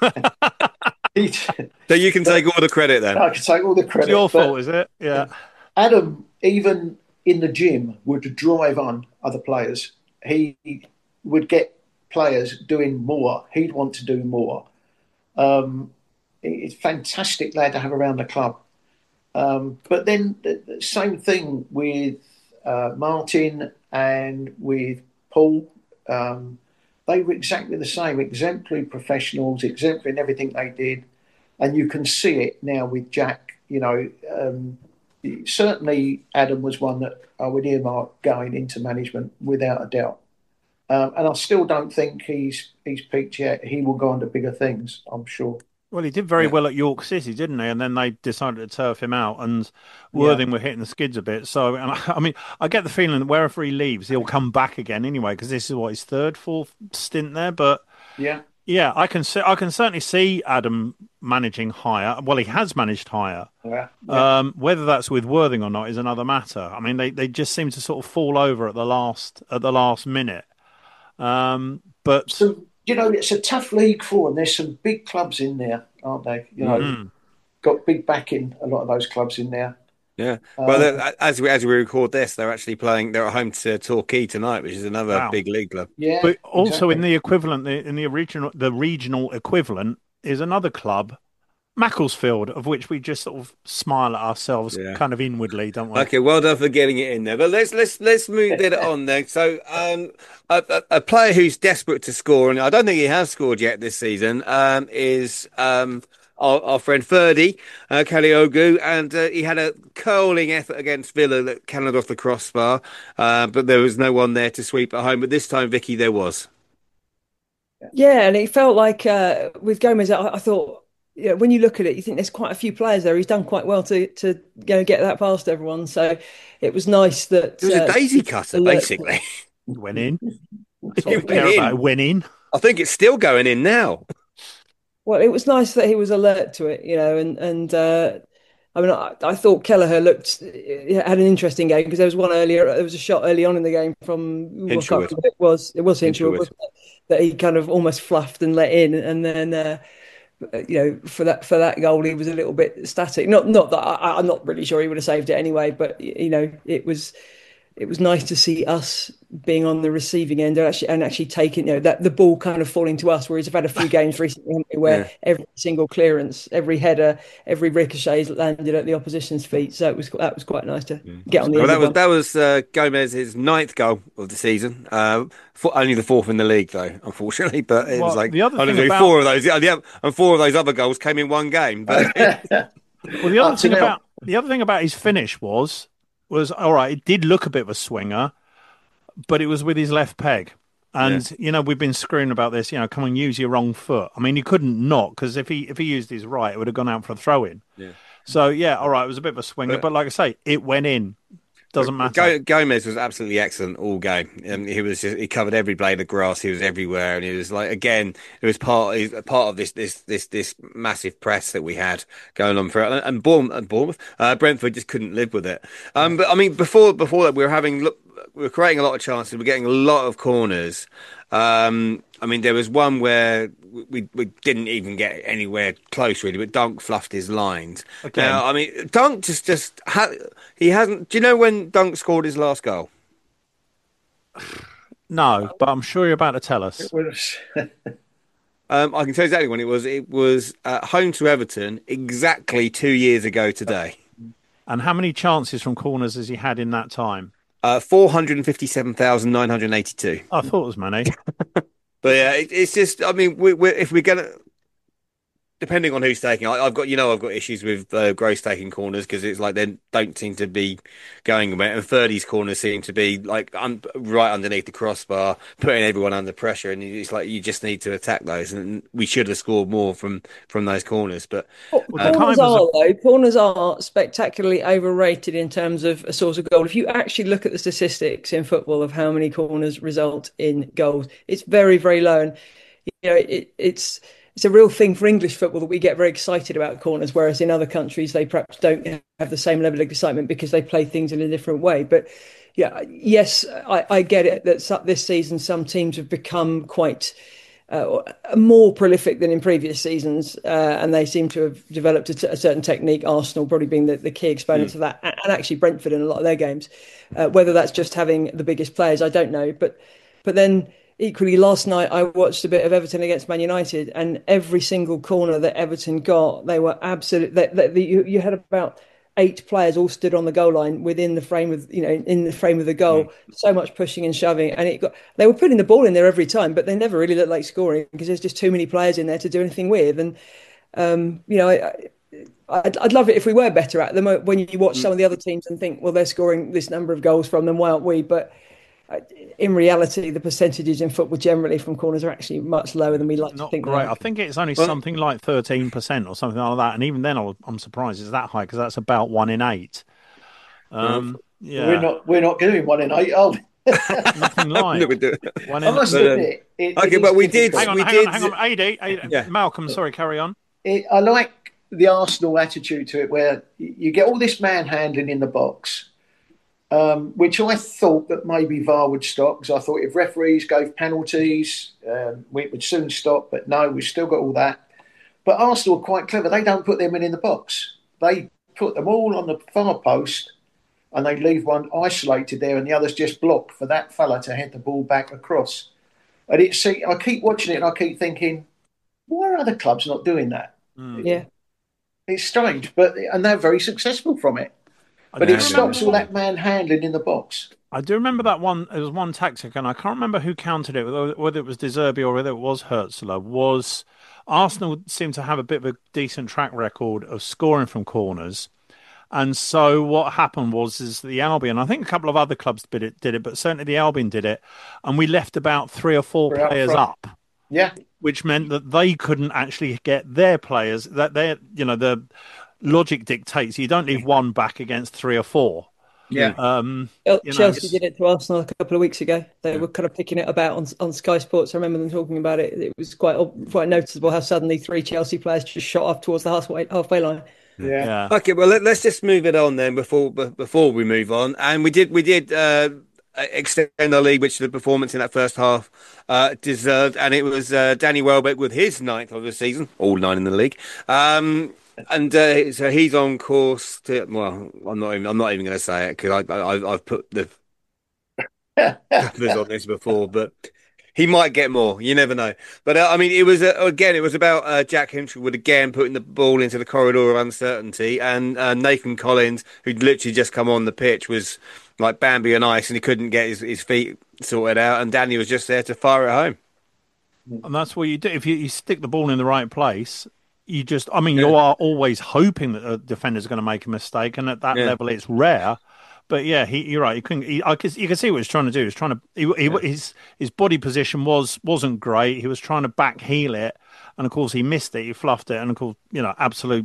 so you can take all the credit then? I can take all the credit. It's your fault, is it? Yeah. Adam, even in the gym, would drive on other players. He would get players doing more. He'd want to do more. Um, he's a fantastic lad to have around the club. Um, but then the, the same thing with uh, Martin and with Paul, um, they were exactly the same, exemplary professionals, exemplary in everything they did. And you can see it now with Jack. You know, um, certainly Adam was one that I would earmark going into management without a doubt. Um, and I still don't think he's he's peaked yet. He will go on to bigger things, I'm sure. Well, he did very yeah. well at York City, didn't he? And then they decided to turf him out, and Worthing yeah. were hitting the skids a bit. So, and I, I mean, I get the feeling that wherever he leaves, he'll come back again anyway, because this is what his third, fourth stint there. But yeah, yeah, I can see, I can certainly see Adam managing higher. Well, he has managed higher. Yeah. yeah. Um, whether that's with Worthing or not is another matter. I mean, they, they just seem to sort of fall over at the last at the last minute. Um, but. So, you know, it's a tough league for them. There's some big clubs in there, aren't they? You know, mm. got big backing, a lot of those clubs in there. Yeah. Well, um, as we as we record this, they're actually playing. They're at home to Torquay tonight, which is another wow. big league club. Yeah. But also exactly. in the equivalent, in the original, the regional equivalent is another club, Macclesfield, of which we just sort of smile at ourselves, yeah. kind of inwardly, don't we? Okay, well done for getting it in there. But let's let's let's move it on then. So, um, a, a, a player who's desperate to score, and I don't think he has scored yet this season, um, is um our, our friend Ferdy uh, Kaliogu, and uh, he had a curling effort against Villa that cannoned off the crossbar, uh, but there was no one there to sweep it home. But this time, Vicky, there was. Yeah, and it felt like uh, with Gomez, I, I thought. Yeah, when you look at it, you think there's quite a few players there. He's done quite well to to you know, get that past everyone. So it was nice that it was uh, a daisy cutter, basically. Went in. That's what we care about. Went in. I think it's still going in now. Well, it was nice that he was alert to it, you know, and and uh, I mean, I, I thought Kelleher looked had an interesting game because there was one earlier. There was a shot early on in the game from Hinshelwood. It was it was Hinshelwood that he kind of almost fluffed and let in, and then. Uh, You know, for that for that goal, he was a little bit static. Not not that I, I'm not really sure he would have saved it anyway, but you know, it was it was nice to see us being on the receiving end and actually, and actually taking, you know, that the ball kind of falling to us. Whereas I've had a few games recently where yeah. every single clearance, every header, every ricochet landed at the opposition's feet. So it was that was quite nice to yeah. get on the. Well, end that of was one. that was uh, Gomez's ninth goal of the season. Uh, for, only the fourth in the league, though, unfortunately. But it well, was like the other only thing about... four of those, yeah, and four of those other goals came in one game. But well, the other thing about the other thing about his finish was. was, all right, it did look a bit of a swinger, but it was with his left peg. And, yeah. you know, we've been screwing about this, you know, come on, use your wrong foot. I mean, he couldn't not, because if he if he used his right, it would have gone out for a throw-in. Yeah. So, yeah, all right, it was a bit of a swinger, but, but like I say, it went in. Doesn't matter. Gomez was absolutely excellent all game. Um, he was just, he covered every blade of grass. He was everywhere, and he was like again. It was part he was part of this this this this massive press that we had going on for and Bournemouth, Bournemouth uh, Brentford just couldn't live with it. Um, but I mean, before before that, we were having look, we were creating a lot of chances. We were getting a lot of corners. Um, I mean, there was one where we we didn't even get anywhere close, really. But Dunk fluffed his lines. Okay. Now, I mean, Dunk just just ha- he hasn't. Do you know when Dunk scored his last goal? No, but I'm sure you're about to tell us. It was. um, I can tell you exactly when it was. It was at home to Everton exactly two years ago today. And how many chances from corners has he had in that time? Uh, four hundred fifty-seven thousand nine hundred eighty-two. I thought it was many. But yeah, it, it's just, I mean, we, we're, if we're going to, depending on who's taking, I, I've got, you know, I've got issues with uh, Gross taking corners because it's like they don't seem to be going about. And Ferdy's corners seem to be like un, right underneath the crossbar, putting everyone under pressure. And it's like you just need to attack those. And we should have scored more from, from those corners. But well, uh, corners are, though, corners are spectacularly overrated in terms of a source of goal. If you actually look at the statistics in football of how many corners result in goals, it's very, very low. And, you know, it, it's. It's a real thing for English football that we get very excited about corners, whereas in other countries they perhaps don't have the same level of excitement because they play things in a different way. But yeah, yes, I, I get it that this season some teams have become quite uh, more prolific than in previous seasons, uh, and they seem to have developed a, t- a certain technique. Arsenal probably being the, the key exponents mm. of that, and actually Brentford in a lot of their games. Uh, whether that's just having the biggest players, I don't know. But but then. Equally, last night I watched a bit of Everton against Man United, and every single corner that Everton got, they were absolute. They, they, they, you, you had about eight players all stood on the goal line within the frame of, you know, in the frame of the goal. Mm. So much pushing and shoving, and it got. They were putting the ball in there every time, but they never really looked like scoring because there's just too many players in there to do anything with. And um, you know, I, I'd, I'd love it if we were better at them. When you watch mm. some of the other teams and think, well, they're scoring this number of goals from them, why aren't we? But in reality, the percentages in football generally from corners are actually much lower than we like Not to think. Great. I think it's only well, something like thirteen percent or something like that. And even then, I'm surprised it's that high because that's about one in eight. Um, yeah. We're not we're not doing one in eight, are we? Nothing like. we do. One in, I must admit, it, okay, it but we did. Hang on, we hang did. on, hang on. A D, A D yeah. Malcolm, sorry, carry on. It, I like the Arsenal attitude to it where you get all this manhandling in the box. Um, which I thought that maybe V A R would stop because I thought if referees gave penalties, um, it would soon stop. But no, we've still got all that. But Arsenal are quite clever. They don't put them in in the box. They put them all on the far post and they leave one isolated there and the others just block for that fella to head the ball back across. And it, see, I keep watching it and I keep thinking, why are other clubs not doing that? Mm. Yeah. It's strange, but and they're very successful from it. But it stops all that manhandling in the box. I do remember that one. It was one tactic, and I can't remember who countered it, whether it was De Zerbi or whether it was Hurtzler. Was Arsenal seemed to have a bit of a decent track record of scoring from corners, and so what happened was is the Albion. I think a couple of other clubs did it, did it, but certainly the Albion did it, and we left about three or four We're players up, up. Yeah, which meant that they couldn't actually get their players. That they, you know, the logic dictates you don't leave one back against three or four. Yeah. Um, Chelsea you know, did it to Arsenal a couple of weeks ago. They yeah. were kind of picking it about on on Sky Sports. I remember them talking about it. It was quite quite noticeable how suddenly three Chelsea players just shot off towards the halfway halfway line. Yeah. yeah. Okay. Well, let, let's just move it on then before before we move on. And we did we did uh, extend our lead, which the performance in that first half uh, deserved, and it was uh, Danny Welbeck with his ninth of the season, all nine in the league. Um, And uh, so he's on course to. Well, I'm not even. I'm not even going to say it because I, I, I've put the There's on this before, but he might get more. You never know. But uh, I mean, it was uh, again, it was about uh, Jack Hinchwood again putting the ball into the corridor of uncertainty, and uh, Nathan Collins, who'd literally just come on the pitch, was like Bambi on ice, and he couldn't get his, his feet sorted out, and Danny was just there to fire it home. And that's what you do. If you, you stick the ball in the right place, you just, I mean, yeah. you are always hoping that a defender's going to make a mistake, and at that yeah. level, it's rare. But yeah, he, you're right. You can, he, I could, you can see what he's trying to do. He's trying to, he, he, yeah. his his body position was wasn't great. He was trying to back heel it, and of course he missed it. He fluffed it, and of course, you know, absolute,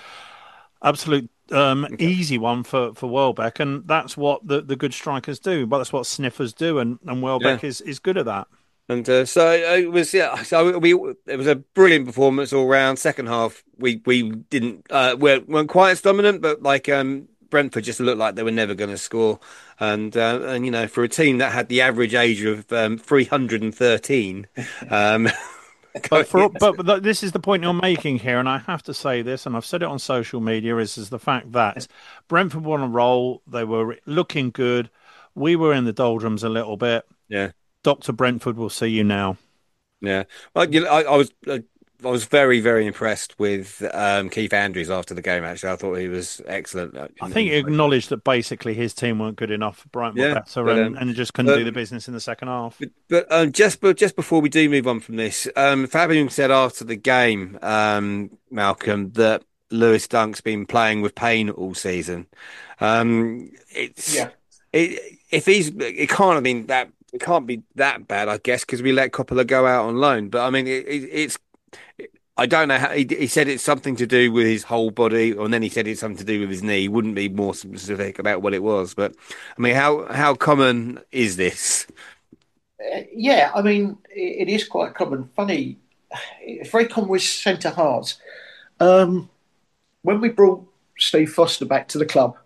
absolute um, okay. easy one for for Welbeck, and that's what the, the good strikers do. But that's what sniffers do, and and Welbeck yeah. is is good at that. And uh, so it was, yeah. So we, it was a brilliant performance all round. Second half, we we didn't uh, weren't, weren't quite as dominant, but like um, Brentford just looked like they were never going to score. And uh, and you know, for a team that had the average age of um, three hundred thirteen. Um, but, for, but but this is the point you're making here, and I have to say this, and I've said it on social media: is is the fact that Brentford were on a roll. They were looking good. We were in the doldrums a little bit. Yeah. Doctor Brentford will see you now. Yeah, well, you know, I, I was uh, I was very very impressed with um, Keith Andrews after the game. Actually, I thought he was excellent. I think he acknowledged that basically his team weren't good enough. Brighton were yeah, better, but, um, and, and just couldn't but, do the business in the second half. But, but um, just but just before we do move on from this, um, Fabian said after the game, um, Malcolm, that Lewis Dunk's been playing with pain all season. Um, it's yeah. It, if he's it can't have been that. It can't be that bad, I guess, because we let Coppola go out on loan. But I mean, it, it, it's. It, I don't know how he, he said it's something to do with his whole body, and then he said it's something to do with his knee. He wouldn't be more specific about what it was. But I mean, how how common is this? Uh, yeah, I mean, it, it is quite common. Funny, it's very common with centre halves. Um, when we brought Steve Foster back to the club,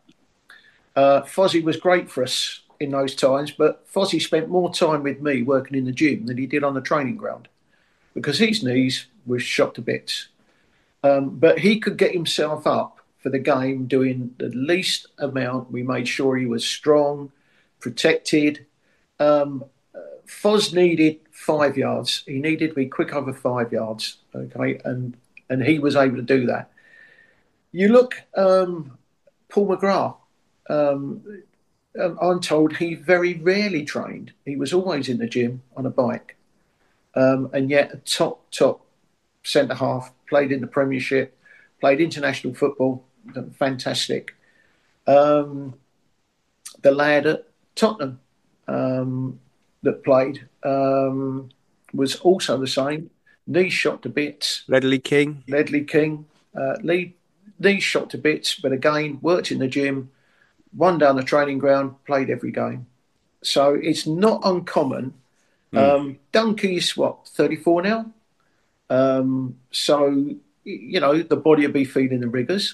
uh, Fozzie was great for us in those times, but Fozzie spent more time with me working in the gym than he did on the training ground because his knees were shot to bits. Um, but he could get himself up for the game doing the least amount. We made sure he was strong, protected. Um, uh, Foz needed five yards. He needed to be quick over five yards, okay, and and he was able to do that. You look, um, Paul McGrath. Um, I'm told he very rarely trained. He was always in the gym on a bike. Um, and yet a top, top centre-half, played in the Premiership, played international football, fantastic. Um, the lad at Tottenham um, that played um, was also the same. Knees shot to bits. Ledley King. Ledley King. Uh, knees shot to bits, but again, worked in the gym, won down the training ground, played every game. So it's not uncommon. Mm. Um, Dunkey's, what, thirty-four now? Um, so, you know, the body will be feeling the rigours.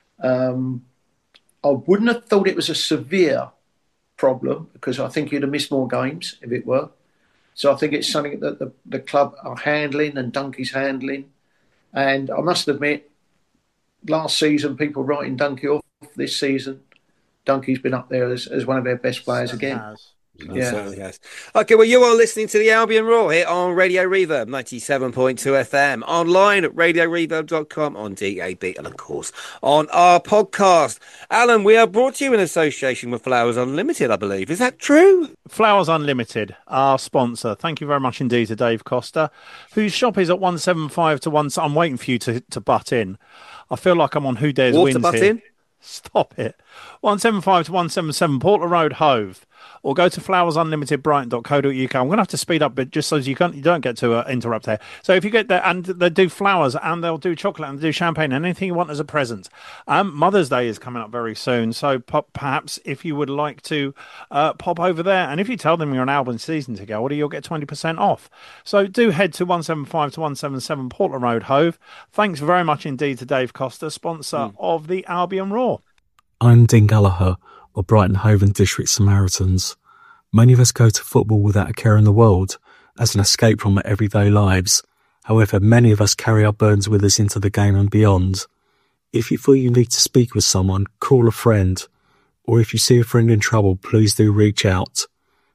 Um, I wouldn't have thought it was a severe problem because I think he'd have missed more games if it were. So I think it's something that the, the club are handling and Dunkey's handling. And I must admit, last season, people writing Dunkey off. This season, Dunkey's been up there as, as one of their best players again. Has. Yeah. Certainly has. Okay, well, you are listening to the Albion Roar here on Radio Reverb, ninety-seven point two F M, online at radio reverb dot com, on D A B, and of course on our podcast. Alan, we are brought to you in association with Flowers Unlimited, I believe. Is that true? Flowers Unlimited, our sponsor. Thank you very much indeed to Dave Costa, whose shop is at one seventy-five to one. I'm waiting for you to, to butt in. I feel like I'm on Who Dares Water Wins butt here. In? Stop it. one seventy-five to one seventy-seven Portland Road, Hove. Or go to flowers unlimited brighton dot co dot U K. I'm going to have to speed up, but just so you, can't, you don't get to uh, interrupt here. So if you get there, and they do flowers, and they'll do chocolate, and they do champagne, and anything you want as a present. Um, Mother's Day is coming up very soon, so pop, perhaps if you would like to uh, pop over there, and if you tell them you're an Albion season ticket holder, you'll get twenty percent off. So do head to one seventy-five to one seventy-seven Portland Road, Hove. Thanks very much indeed to Dave Costa, sponsor mm. of the Albion Roar. I'm Dean Gallagher of Brighton Hove and District Samaritans. Many of us go to football without a care in the world, as an escape from our everyday lives. However, many of us carry our burdens with us into the game and beyond. If you feel you need to speak with someone, call a friend. Or if you see a friend in trouble, please do reach out.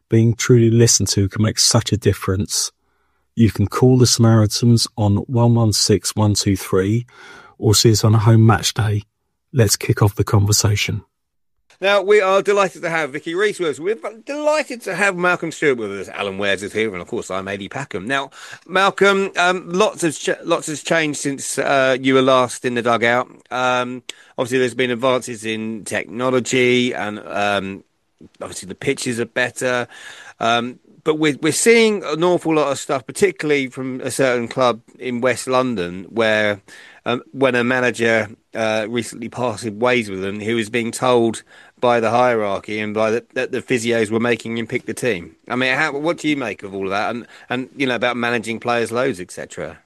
being truly listened to can make such a difference. You can call the Samaritans on one one six one two three or see us on a home match day. Let's kick off the conversation. Now, we are delighted to have Vicky Reese with us. We're delighted to have Malcolm Stewart with us. Alan Wares is here, and of course, I'm Ady Packham. Now, Malcolm, um, lots has ch- lots has changed since uh, you were last in the dugout. Um, obviously, there's been advances in technology, and um, obviously the pitches are better. Um, but we're we're seeing an awful lot of stuff, particularly from a certain club in West London, where um, when a manager uh, recently parted ways with them, he was being told by the hierarchy and by the, that the physios were making him pick the team. I mean, how, what do you make of all of that? And, and you know, about managing players' loads, et cetera.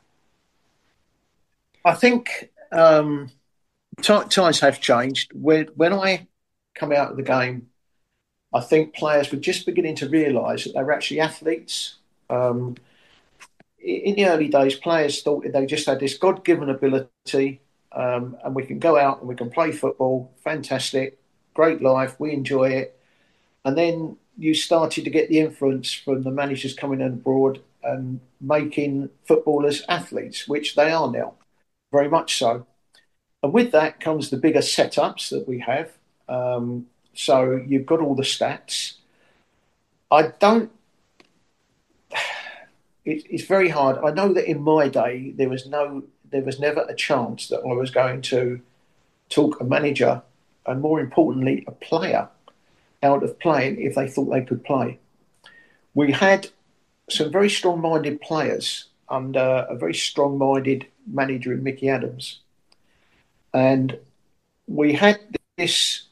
I think um, t- times have changed. When, when I come out of the game, I think players were just beginning to realise that they were actually athletes. Um, in the early days, players thought they just had this God-given ability, um, and we can go out and we can play football. Fantastic. Great life, we enjoy it. And then you started to get the influence from the managers coming on board and making footballers athletes, which they are now, very much so. And with that comes the bigger setups that we have. Um, so you've got all the stats. I don't... It, it's very hard. I know that in my day, there was no, there was never a chance that I was going to talk a manager and, more importantly, a player out of playing if they thought they could play. We had some very strong-minded players under a very strong-minded manager in Mickey Adams. And we had this,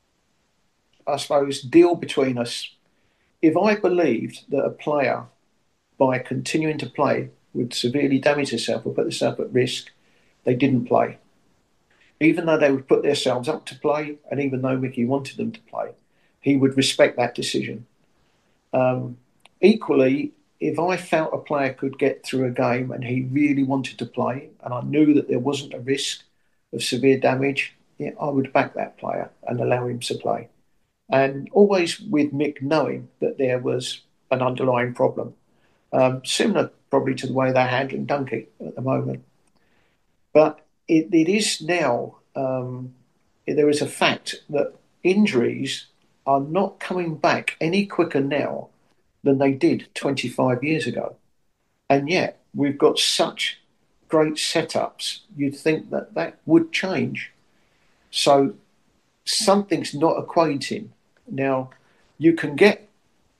I suppose, deal between us. If I believed that a player, by continuing to play, would severely damage themselves or put themselves at risk, they didn't play. Even though they would put themselves up to play, and even though Mickey wanted them to play, he would respect that decision. Um, equally, if I felt a player could get through a game and he really wanted to play, and I knew that there wasn't a risk of severe damage, yeah, I would back that player and allow him to play. And always with Mick knowing that there was an underlying problem. Um, similar probably to the way they're handling Dunkey at the moment. But it, it is now, um, there is a fact that injuries are not coming back any quicker now than they did twenty-five years ago. And yet we've got such great setups, you'd think that that would change. So something's not equating. Now, you can get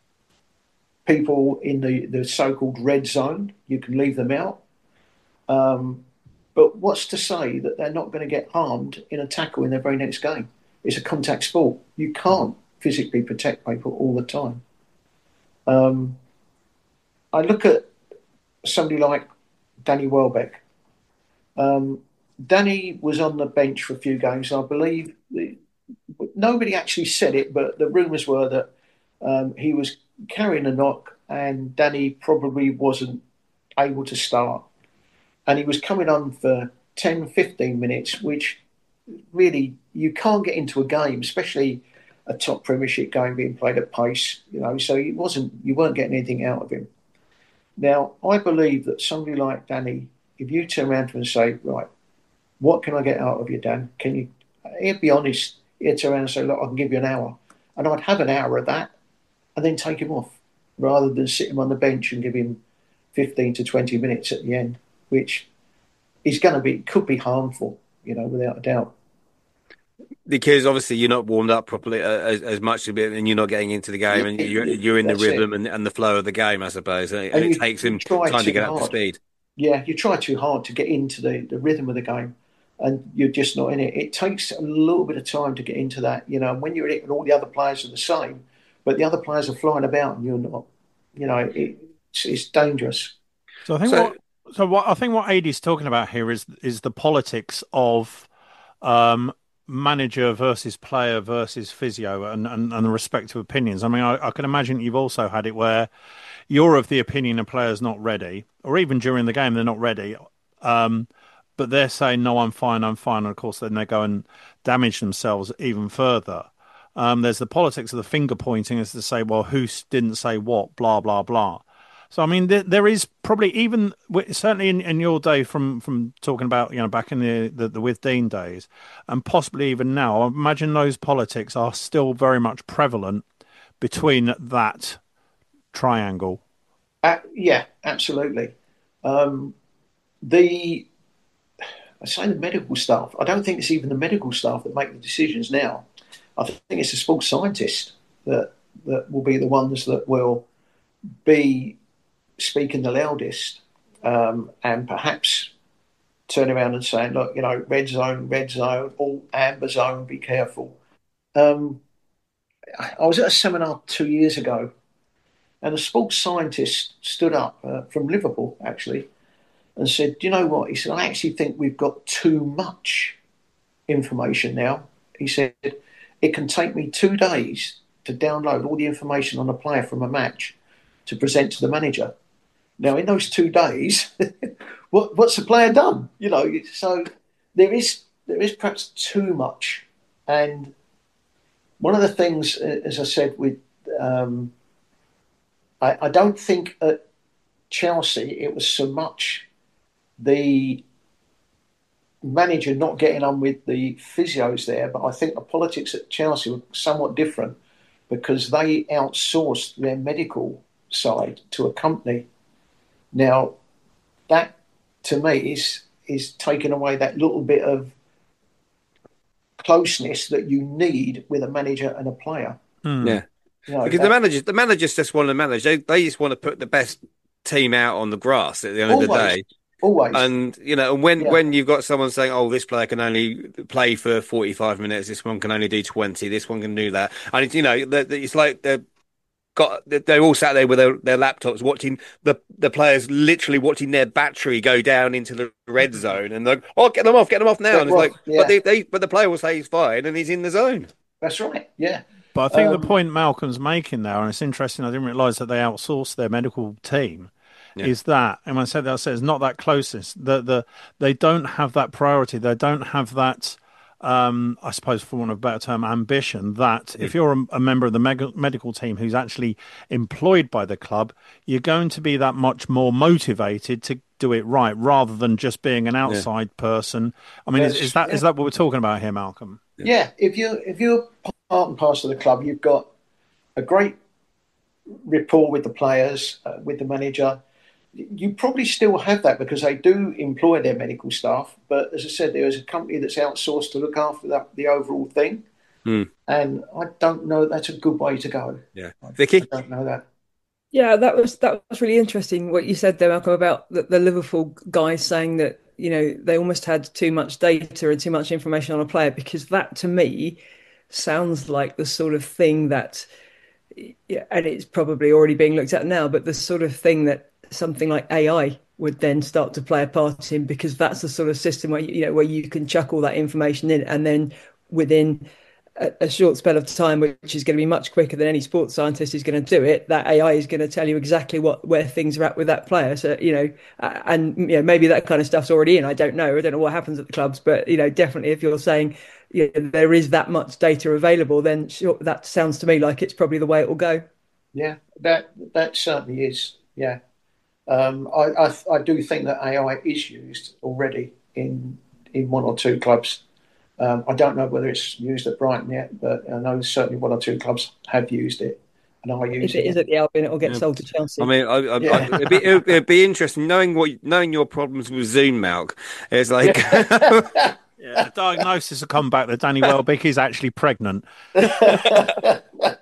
people in the, the so-called red zone, you can leave them out. Um, but what's to say that they're not going to get harmed in a tackle in their very next game? It's a contact sport. You can't physically protect people all the time. Um, I look at somebody like Danny Welbeck. Um, Danny was on the bench for a few games. I believe the, nobody actually said it, but the rumours were that um, he was carrying a knock and Danny probably wasn't able to start. And he was coming on for ten, fifteen minutes, which really you can't get into a game, especially a top Premiership game being played at pace, you know, so it wasn't, you weren't getting anything out of him. Now, I believe that somebody like Danny, if you turn around to him and say, right, what can I get out of you, Dan? Can you, he'd be honest, he'd turn around and say, look, I can give you an hour. And I'd have an hour of that and then take him off, rather than sit him on the bench and give him fifteen to twenty minutes at the end, which is going to be, could be harmful, you know, without a doubt. Because obviously you're not warmed up properly uh, as, as much of it, and you're not getting into the game, yeah, and you're, you're in the rhythm and, and the flow of the game, I suppose, and, and it you, takes him time to get hard. up to speed. Yeah, you try too hard to get into the, the rhythm of the game, and you're just not in it. It takes a little bit of time to get into that, you know, and when you're in it and all the other players are the same, but the other players are flying about and you're not, you know, it, it's, it's dangerous. So I think so, what, so what I think what Ady's talking about here is is the politics of um, manager versus player versus physio and, and, and the respective opinions. I mean, I, I can imagine you've also had it where you're of the opinion a player's not ready, or even during the game they're not ready, um, but they're saying, no, I'm fine, I'm fine. And of course, then they go and damage themselves even further. Um, there's the politics of the finger pointing as to say, well, who didn't say what, blah, blah, blah. So, I mean, there, there is probably even, certainly in, in your day from, from talking about, you know, back in the, the, the with Dean days, and possibly even now, I imagine those politics are still very much prevalent between that triangle. Uh, yeah, absolutely. Um, the, I say the medical staff, I don't think it's even the medical staff that make the decisions now. I think it's the sports scientists that, that will be the ones that will be speaking the loudest, um, and perhaps turn around and saying, look, you know, red zone, red zone, all amber zone, be careful. Um, I was at a seminar two years ago, and a sports scientist stood up uh, from Liverpool, actually, and said, do you know what? He said, I actually think we've got too much information now. He said, it can take me two days to download all the information on a player from a match to present to the manager. Now, in those two days, what, what's the player done? You know, so there is there is perhaps too much. And one of the things, as I said, with um, I, I don't think at Chelsea it was so much the manager not getting on with the physios there, but I think the politics at Chelsea were somewhat different because they outsourced their medical side to a company. Now, that to me is is taking away that little bit of closeness that you need with a manager and a player. Mm. Yeah, you know, because that, the managers, the managers just want to manage. They they just want to put the best team out on the grass at the end always, of the day. Always, and you know, when yeah. when you've got someone saying, "Oh, this player can only play for forty-five minutes. This one can only do twenty. This one can do that," and it's, you know, it's like they're got they're all sat there with their, their laptops watching the the players literally watching their battery go down into the red zone, and they're like, "Oh, get them off, get them off now!" Get and it's off, like, yeah. but they, they but the player will say he's fine and he's in the zone. That's right. Yeah. But I think um, the point Malcolm's making there, and it's interesting, I didn't realise that they outsourced their medical team, yeah. is that, and when I said that, I said it's not that closeness. The, the, they don't have that priority. They don't have that, um, I suppose, for want of a better term, ambition, that mm. if you're a, a member of the meg- medical team who's actually employed by the club, you're going to be that much more motivated to do it right, rather than just being an outside yeah. person. I mean, yes, is, is that yeah. is that what we're talking about here, Malcolm? Yeah, if you're, if you're part and parcel of the club, you've got a great rapport with the players, uh, with the manager. You probably still have that because they do employ their medical staff. But as I said, there is a company that's outsourced to look after that, the overall thing. Mm. And I don't know that's a good way to go. Yeah. Vicky? I don't know that. Yeah, that was that was really interesting what you said there, Malcolm, about the, the Liverpool guys saying that, you know, they almost had too much data and too much information on a player, because that to me sounds like the sort of thing that, yeah, and it's probably already being looked at now, but the sort of thing that something like A I would then start to play a part in, because that's the sort of system where, you know, where you can chuck all that information in, and then within a, a short spell of time, which is going to be much quicker than any sports scientist is going to do it, that A I is going to tell you exactly what where things are at with that player. So, you know, and you know, maybe that kind of stuff's already in. I don't know. I don't know what happens at the clubs, but, you know, definitely if you're saying, you know, there is that much data available, then sure, that sounds to me like it's probably the way it will go. Yeah, that that certainly is. Yeah. Um, I, I I do think that A I is used already in in one or two clubs. Um, I don't know whether it's used at Brighton yet, but I know certainly one or two clubs have used it, and I use it. If it is at the Albion, it will get yeah. sold to Chelsea. I mean, I, I, yeah. I, it'd, be, it'd, it'd be interesting knowing what knowing your problems with Zoom, Malk. It's like, yeah, the diagnosis will come back that Danny Welbeck is actually pregnant. yeah.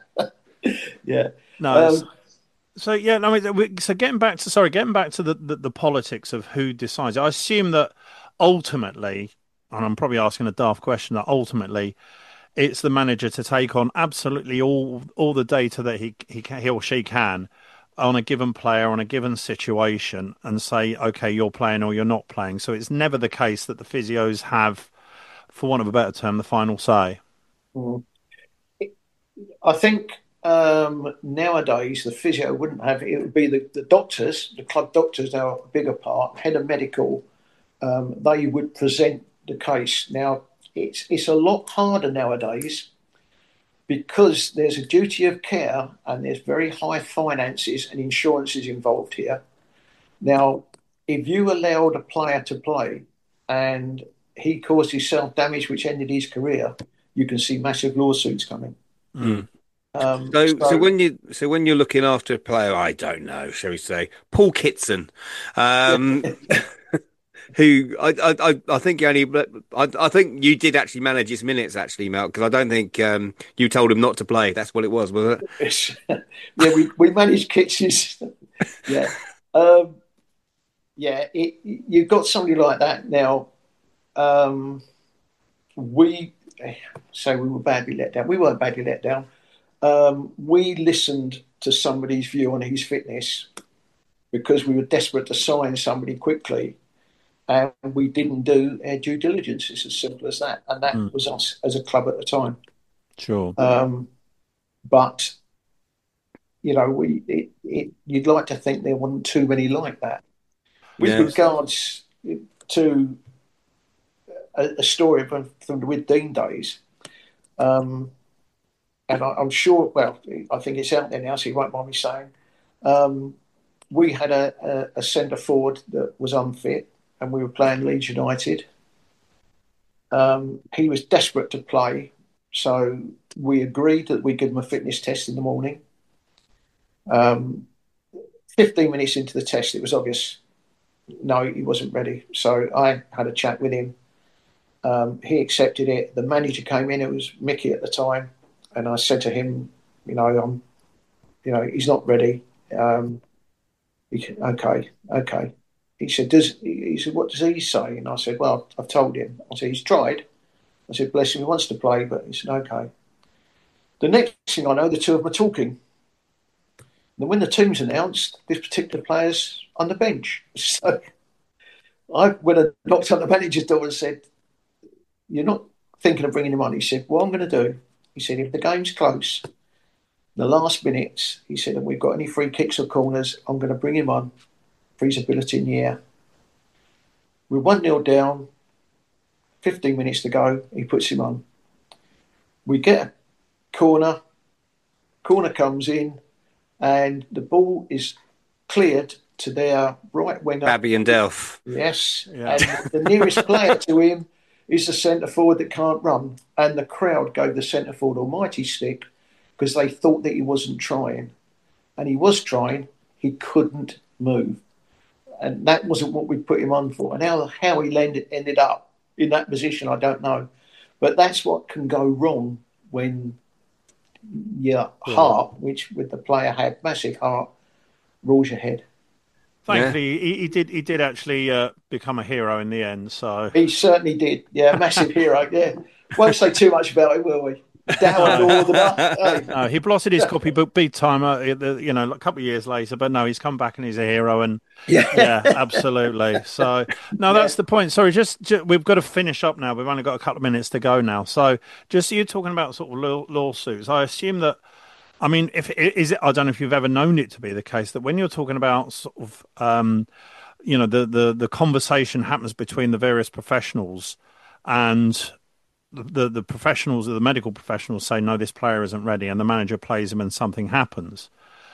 No. Um, So yeah, I mean, so getting back to sorry, getting back to the, the, the politics of who decides. I assume that ultimately, and I'm probably asking a daft question, that ultimately it's the manager to take on absolutely all all the data that he he can, he or she can on a given player, on a given situation, and say, okay, you're playing or you're not playing. So it's never the case that the physios have, for want of a better term, the final say. Mm. I think. Um, nowadays, the physio wouldn't have it. It would be the, the doctors, the club doctors, now a bigger part, head of medical. Um, they would present the case. Now, it's it's a lot harder nowadays because there's a duty of care and there's very high finances and insurances involved here. Now, if you allowed a player to play and he caused himself damage which ended his career, you can see massive lawsuits coming. Mm. Um, so, so, so when you so when you're looking after a player, I don't know, shall we say, Paul Kitson, um, who I, I I think you only, I I think you did actually manage his minutes actually, Mel, because I don't think um, you told him not to play. That's what it was, wasn't it? yeah, we we managed Kitson's. yeah, um, yeah. It, you've got somebody like that now. Um, we say we were badly let down. We weren't badly let down. Um, we listened to somebody's view on his fitness because we were desperate to sign somebody quickly, and we didn't do our due diligence. It's as simple as that, and that mm. was us as a club at the time. Sure. Um, but you know, we it, it, you'd like to think there wasn't too many like that. With yes. regards to a, a story from, from the With Dean days. Um, And I, I'm sure, well, I think it's out there now, so you won't mind me saying. Um, we had a, a, a centre forward that was unfit, and we were playing Leeds United. Um, he was desperate to play, so we agreed that we'd give him a fitness test in the morning. Um, fifteen minutes into the test, it was obvious, no, he wasn't ready. So I had a chat with him. Um, he accepted it. The manager came in, it was Mickey at the time. And I said to him, you know, I'm, you know, he's not ready. Um, he said, okay, okay. He said, does he said, what does he say? And I said, well, I've told him. I said, he's tried. I said, bless him, he wants to play, but he said, okay. The next thing I know, the two of them are talking. And when the team's announced, this particular player's on the bench. So I went and knocked on the manager's door and said, you're not thinking of bringing him on? He said, what I'm going to do, he said, if the game's close, the last minutes, he said, and we've got any free kicks or corners, I'm going to bring him on for his ability in the air. We're one nil down, fifteen minutes to go, he puts him on. We get a corner, corner comes in, and the ball is cleared to their right winger. Babby and Delph. Yes, yeah. And the nearest player to him is the centre forward that can't run, and the crowd gave the centre forward almighty stick because they thought that he wasn't trying, and he was trying. He couldn't move, and that wasn't what we put him on for. And how how he landed, ended up in that position, I don't know, but that's what can go wrong when your yeah. heart, which with the player had massive heart, rules your head. Thankfully, yeah. he, he did. He did actually uh, become a hero in the end. So he certainly did. Yeah, massive hero. Yeah, won't say too much about it, will we? Down all the hey. No, he blotted his copybook big time. Uh, you know, a couple of years later. But no, he's come back and he's a hero. And yeah, yeah absolutely. So no, that's yeah. the point. Sorry, just, just we've got to finish up now. We've only got a couple of minutes to go now. So just you're talking about sort of law, lawsuits. I assume that. I mean, if is it, I don't know if you've ever known it to be the case that when you're talking about sort of, um, you know, the, the, the conversation happens between the various professionals and the, the, the professionals, the medical professionals say, no, this player isn't ready, and the manager plays him and something happens.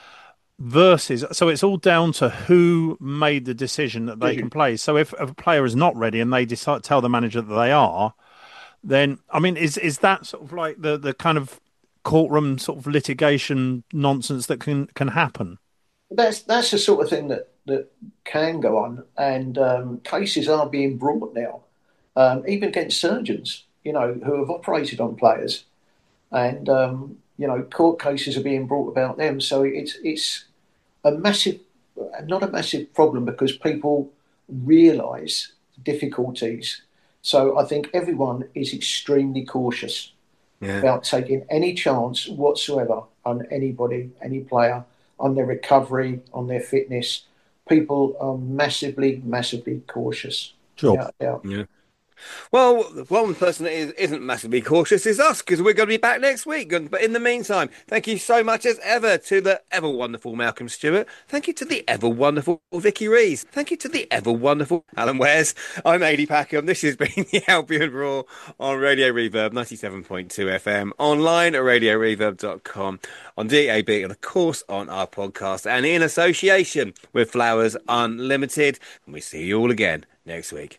Versus, so it's all down to who made the decision that they can play. So if, if a player is not ready and they decide tell the manager that they are, then, I mean, is is that sort of like the, the kind of courtroom sort of litigation nonsense that can can happen? That's that's the sort of thing that, that can go on, and um, cases are being brought now, um, even against surgeons, you know, who have operated on players, and um, you know, court cases are being brought about them. So it's it's a massive, not a massive problem because people realise difficulties. So I think everyone is extremely cautious. Yeah. About taking any chance whatsoever on anybody, any player, on their recovery, on their fitness. People are massively, massively cautious. Sure. Yeah. yeah. Well, one person that is, isn't massively cautious is us, because we're going to be back next week. But in the meantime, thank you so much as ever to the ever wonderful Malcolm Stewart. Thank you to the ever wonderful Vicky Rees. Thank you to the ever wonderful Alan Wares. I'm Adi Packham. This has been the Albion Roar on Radio Reverb ninety-seven point two F M, online at radio reverb dot com, on D A B, and of course on our podcast, and in association with Flowers Unlimited. And we see you all again next week.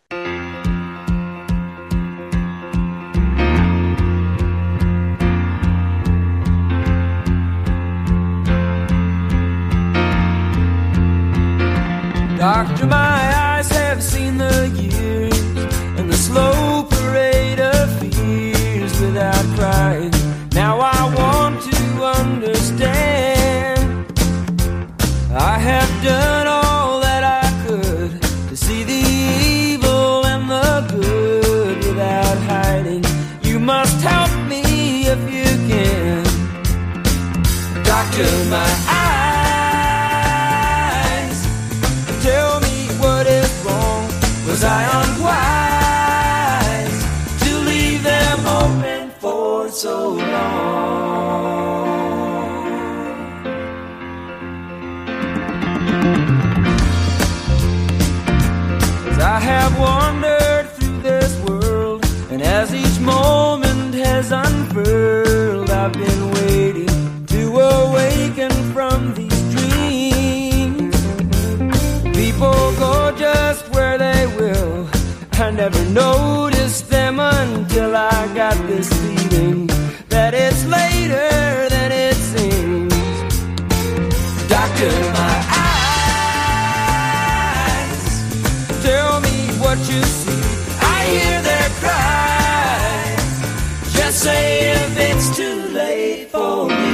Doctor, my eyes have seen the years and the slow parade of fears without crying. Now I want to understand. I have done all that I could to see the evil and the good without hiding. You must help me if you can. Doctor, my eyes, tell me what is wrong. Was I unwise to leave them open for so long? 'Cause I have wandered through this world, and as each moment has unfurled, I've been waiting to awaken from these dreams. People go just where they will. I never noticed them until I got this feeling that it's later than it seems. Doctor, my eyes, tell me what you see. I hear their cries. Just say if it's too late for me.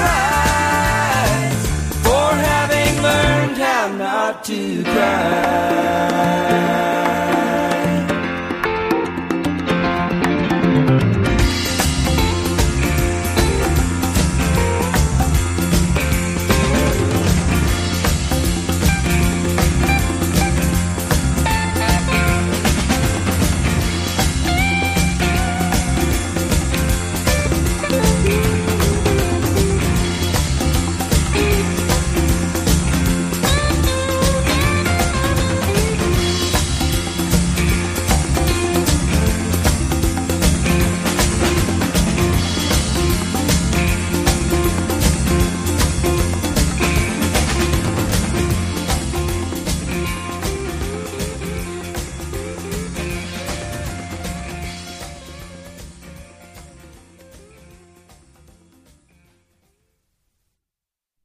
To cry.